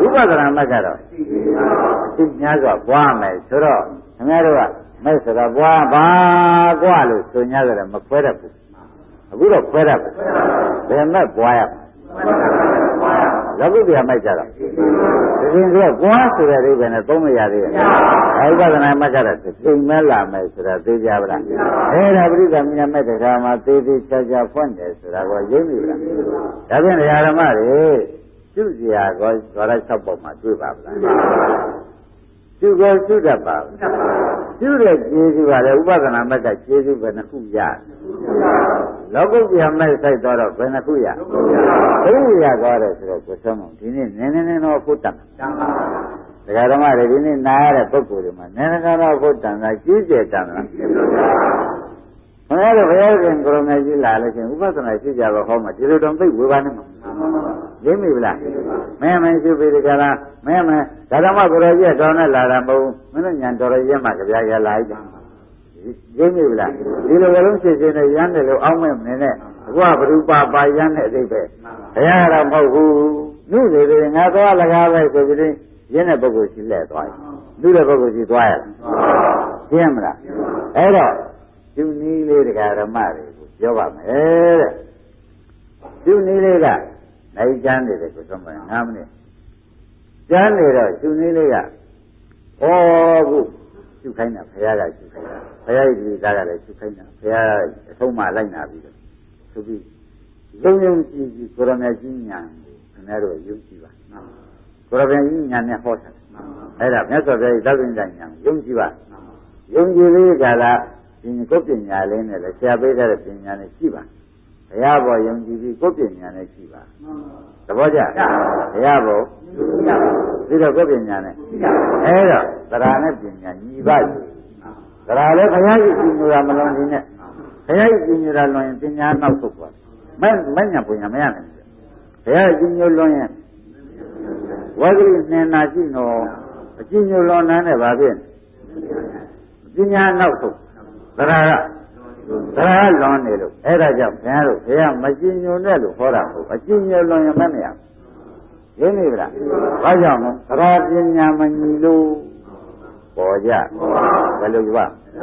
ပဒနာမကတော့သိများစွာပွားမယ်ဆိုတော့ခင်ဗျားတို့ကမဲ့ဆိုတာပွားပါกว่าလို့ဆို냐ကြတယ်မခွဲတတ်ဘူးအခုတော့ခွဲတတ်ဘူးဘယ်မဲ့ပွားရလောကုတ္တရာမိုက်ကြတော့ဒီရင်ကပွားဆိုတဲ့အိဗယ်နဲ့သုံးမရသေးရဲ့ဥပဒနာမကတော့သိမဲ့လာမယ်ဆိုတာသိကြပါလားအဲ့ဒါပရိသမီနာမဲ့တခါမှာသေသေးချာချာဖွင့်တယ်ဆိုတာကိုရိပ်ပြီလားဒါဖြင့်ဓမ္မတွေကျုပ်စရာကောဓာတ်6ပုံမှာတွေ့ပါဗလားကျုပ်ကောကျုပ်တတ်ပါဘူးကျုပ်တဲ့ကျေးဇူးကလည်းဥပဒနာမဲ့ကကျေးဇူးပဲနှစ်ခုရလောကုတ္တရာမဲ့စိုက်တော့ဘယ်နှစ်ခုရသိရသွားတယ်ဆိုတော့ကိုဆုံးမဒီနေ့နည်းနည်းတော့ဖို့တတ်ဒကာဓမ္မတွေဒီနေ့နားရတဲ့ပုဂ္ဂိုလ်တွေမှာနည်းနည်းတော့ဖို့တန်တာကြီးကျယ်တန်တာဘုရားတို့ဘုရားရှင်ကိုရုံနဲ့ကြီးလာလို့ချင်းဥပဒနာရှိကြပါဟောမှာဒီလိုတော့သိဝေဘာနဲ့မှာရင်းမိဗလားမင်းရှိပြီဒီကလားမင်းဓမ္မကိုရကြီးတော်နဲ့လာတာမဟုတ်မင်းတို့ညာတော်ရရင်မှကြပြားရလာလိုက်တယ်ရင်းမိဗလားဒီလိုလုံးရှင်းရှင်းနဲ့ရမ်းတယ်လို့အောင်းမဲ့မနေနဲ့အခုကဘုရားပါရမ်းတဲ့အတိတ်ပဲဘုရားကတော့မဟုတ်ဘူးသူတွေတွေငါသွားလကားပဲဆိုပြီးရင်းတဲ့ပုဂ္ဂိုလ်ရှိလဲသွားသူတဲ့ပုဂ္ဂိုလ်ရှိသွားရလားရှင်းမလားအဲ့တော့သူနည်းလေးတရားဓမ္မတွေကိုပြောပါမယ်တဲ့သူနည်းလေးကနိုင်ကျမ်းနေတယ်ကိုဆုံးမ9မိနစ်ကျမ်းနေတော့သူနည်းလေးကဩခုရှုခိုင်းတာဘုရားကရှုခိုင်းတာဘုရားရဲ့ဒီသားကလည်းရှုခိုင်းတာဘုရားအဆုံးမလိုက်နာပြီးတော့ဆိုပြီးလုံးလုံးကြည့်ကြည့်ကိုရမေကြီးညာကိုခင်ဗျားတို့ယုံကြည်ပါကိုရမေကြီးညာနဲ့ဟောတာအဲ့ဒါမြတ်စွာဘုရားရဲ့သောက်တင်ညာယုံကြည်ပါယုံကြည်လေးကလားဒီကိုပညာလေးနဲ့လည်းဆရာပေးတဲ့ပညာနဲ့ရှိပါဘုရားဘောယုံကြည်ပြီးကိုပညာနဲ့ရှိပါသဘောကျဘုရားဘောပြီးတော့ကိုပညာနဲ့အဲ့တော့သရနဲ့ပညာညီပါ့သရလည်းဘုရားကြီးပညာမလွန်ခြင်းနဲ့ဘုရားကြီးပညာလွန်ရင်ပညာနောက်ဆုတ်သွားမညာပညာမရနိုင်ဘူးဘုရားကြီးပညာလွန်ရင်ဝဂရိနှင်နာရှိတော့အကျဉ်းညလွန်နန်းနဲ့ပါဖြင့်ပညာနောက်ဆုတ်သရလွန်နေလို့အဲ့ဒါကြောင့်ခင်ဗျားတို့ဘုရားမကျဉ်းညွန်တဲ့လို့ဟောတာမဟုတ်အကျဉ်းညွန်လွန်ရင်မရရင်းနေဗလားဘာကြောင့်လဲသရပညာမညီလို့ပေါ်ကြဘယ်လိုကြပါ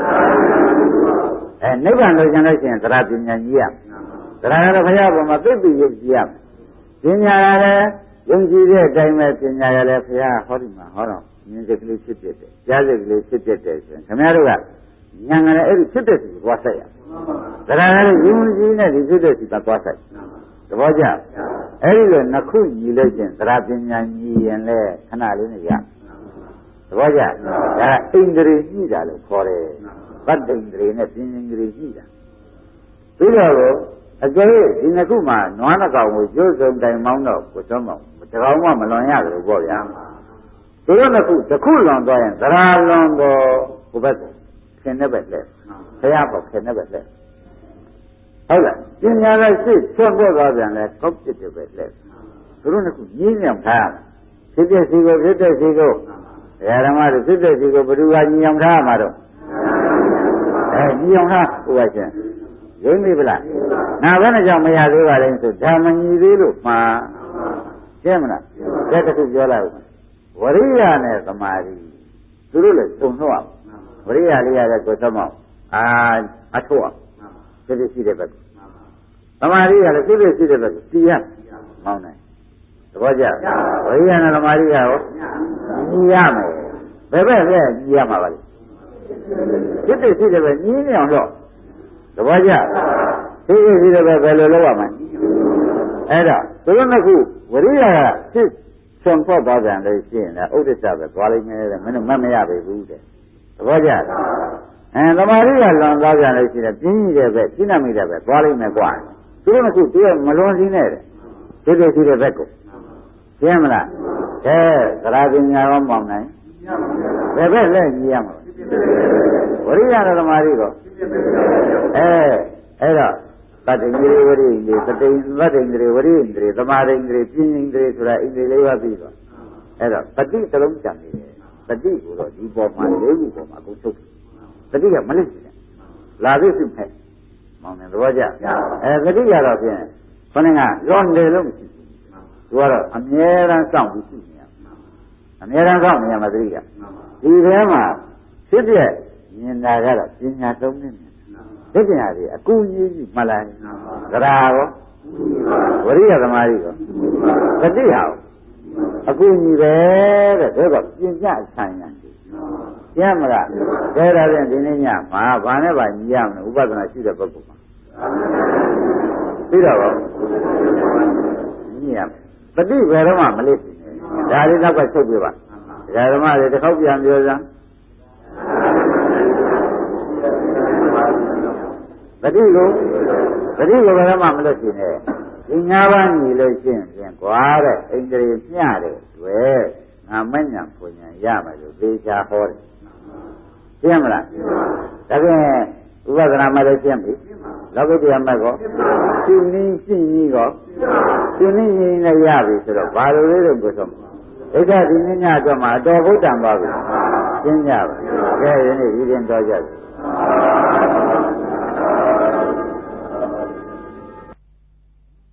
နိဗ္ဗာန်လို့ကျန်လို့ရှိရင်သရပညာညီရသရကတော့ဘုရားပေါ်မှာသိပြီယုံကြည်ရပညာရလည်းယုံကြည်တဲ့အတိုင်းပဲပညာရလည်းဘုရားဟောဒီမှာဟောတော့မြင်စိတ်ကလေးဖြစ်ဖြစ်တယ်ကြားစိတ်ကလေးဖြစ်ဖြစ်တယ်ဆိုရင်ခင်ဗျားတို့ကဉာဏ်ကလည်းအဲ့ဒီဖြစ်တဲ့စီကိုသွားဆိုင်ရသရကလည်းယုံကြည်နဲ့ဒီဖြစ်တဲ့စီကသွားဆိုင်သဘောကျအဲ့ဒီလိုနှစ်ခုညီလို့ချင်းသရပညာညီရင်လေခဏလေးနဲ့ရသဘောကျဒါအိန္ဒြေညှိတာလို့ခေါ်တယ်ဗတ္တိန္ဒြေနဲ့ပညာန္ဒြေညှိတာပြီးတော့အကျိုးဒီနှစ်ခုမှာနွားနှကောင်ကိုကျိုးစုံတိုင်မောင်းတော့ကိုသုံးမောင်းတကောင်မှမလွန်ရဘူးပေါ့ဗျာဒီလိုနှစ်ခုတစ်ခုလွန်သွားရင်သရလွန်တော့ဘုဘက်ခင်တဲ့ဘက်လက်ဘုရားပေါ်ခင်တဲ့ဘက်လက်ဟုတ်လားပညာလည်းရှိချက်ပေါ်သွားပြန်လဲကောက်ပြစ်တဲ့ဘက်လက်သူတို့ကညင်းညံထားဖြစ်တဲ့စီကိုဖြစ်တဲ့စီကိုဓမ္မတို့ဖြစ်တဲ့စီကိုဘယ်သူကညင်းညံထားမှာတော့ညင်းညံထားဥပရှင်ရင်းမိဗလားနာဘယ်နဲ့ကြောင့်မရသေးပါလဲဆိုဓမ္မညီသေးလို့မှာရှင်းမလားတဲ့တစ်ခုပြောလိုက်ဦးဝရိယနဲ့သမာဓိသူတို့လည်းသုံးတော့ဝရိယလေးရတဲ့ကိုသမအထောက်ဖြစ်ဖြစ်ရှိတဲ့ဘက်သမာဓိကလည်းဖြစ်ဖြစ်ရှိတဲ့ဘက်တည်ရမောင်းနိုင်သဘောကျဝရိယနဲ့သမာဓိကရောညီရမယ်ဘယ်ဘက်လဲညီရမှာပါလေဖြစ်ဖြစ်ရှိတဲ့ဘက်ညီနေအောင်တော့သဘောကျဖြစ်ဖြစ်ရှိတဲ့ဘက်ဘယ်လိုလုပ်ရမလဲအဲ့ဒါသူတို့နှစ်ခုဝရိယကဖြစ်ဆုံးဖောက်သွားကြတယ်ရှင်းတယ်ဥဒ္ဒစ္စပဲသွားလိမ့်မယ်တဲ့မင်းတို့မရပေဘူးတဲ့သဘောကျသမာဓိကလွန်သွားကြလို့ရှိတယ်ပြင်းကြီးတဲ့ဘက်ပြင်းမိတဲ့ဘက်သွားလိမ့်မယ်ကွာသူတို့ကသူကမလွန်စည်းနဲ့တဲ့ဒီလိုရှိတဲ့ဘက်ကိုရှင်းမလားကဲသရပညာရောမောင်းနိုင်ဘယ်ဘက်လဲညီရမှာဝရိယနဲ့သမာဓိကိုအဲ့တော့တတ္တိန္ဒြေဝရိန္ဒြေတတ္တိန္ဒြေဝရိန္ဒြေသမာဓိန္ဒြေပြင်းဉ္ဒြေဆိုတာဣန္ဒြေလေးပါးပြီးတော့အဲ့တော့တတိသလုံးကြံနေတယ်တတိကိုတော့ဒီပေါ်မှာ၄ခုပေါ်မှာအကုန်ချုပ်တတိကမလစ်ဘူးလာသိစုဖက်မောင်းတယ်သဘောကျတတိကတော့ဖြင့်ခொနကလွန်တယ်လို့မရှိဘူးသူကတော့အမြဲတမ်းစောင့်ပြီးရှိနေရအများအားကောင်းနေရမှာသတိကဒီထဲမှာဖြစ်ပြမြင်တာကတော့ပညာသုံးနေတယ်သိပညာတွေအကူကြီးကြီးမှတ်လိုက်သရာရောဝရိယသမားကြီးရောသတိဟာအကူကြီးပဲတဲ့ဒါကပညာဆိုင်ရကျမ်းမလားဒါရတဲ့ဒီနေ့ညမှာဘာနဲ့ပါညီရမလဲဥပဒနာရှိတဲ့ပုဂ္ဂိုလ်မှာပြီးတော့ညီရမယ်ပฏิဘယ်တော့မှမလေးဒါလေးတော့ချုပ်ပြပါဒကာဓမ္မတွေတစ်ခေါက်ပြန်ပြောစမ်းပฏิကိုဘယ်တော့မှမလို့ရှိနေဒီ၅ပါးညီလို့ရှိရင်ကွာတဲ့ဣန္ဒြေမျှတဲ့တွေ့ငါမညံဖွညာရမယ်လို့သေချာဟောတယ်ရှင်းမလားဒါဖြင့်ဥပဒနာမလည်းရှင်းပြီလောကုတ္တရာမတ်ကောရှင်းနည်းရှင်းနည်းကောရှင်းနည်းရှင်းနဲ့ရပြီဆိုတော့ဘာလို့လဲလို့ပြောဆုံးဒိဋ္ဌဒီနည်းညတော့မှအတော်ဘုဒ္ဓံပါပြီရှင်းကြပါကဲယနေ့ဒီရင်တော်ကြပြီ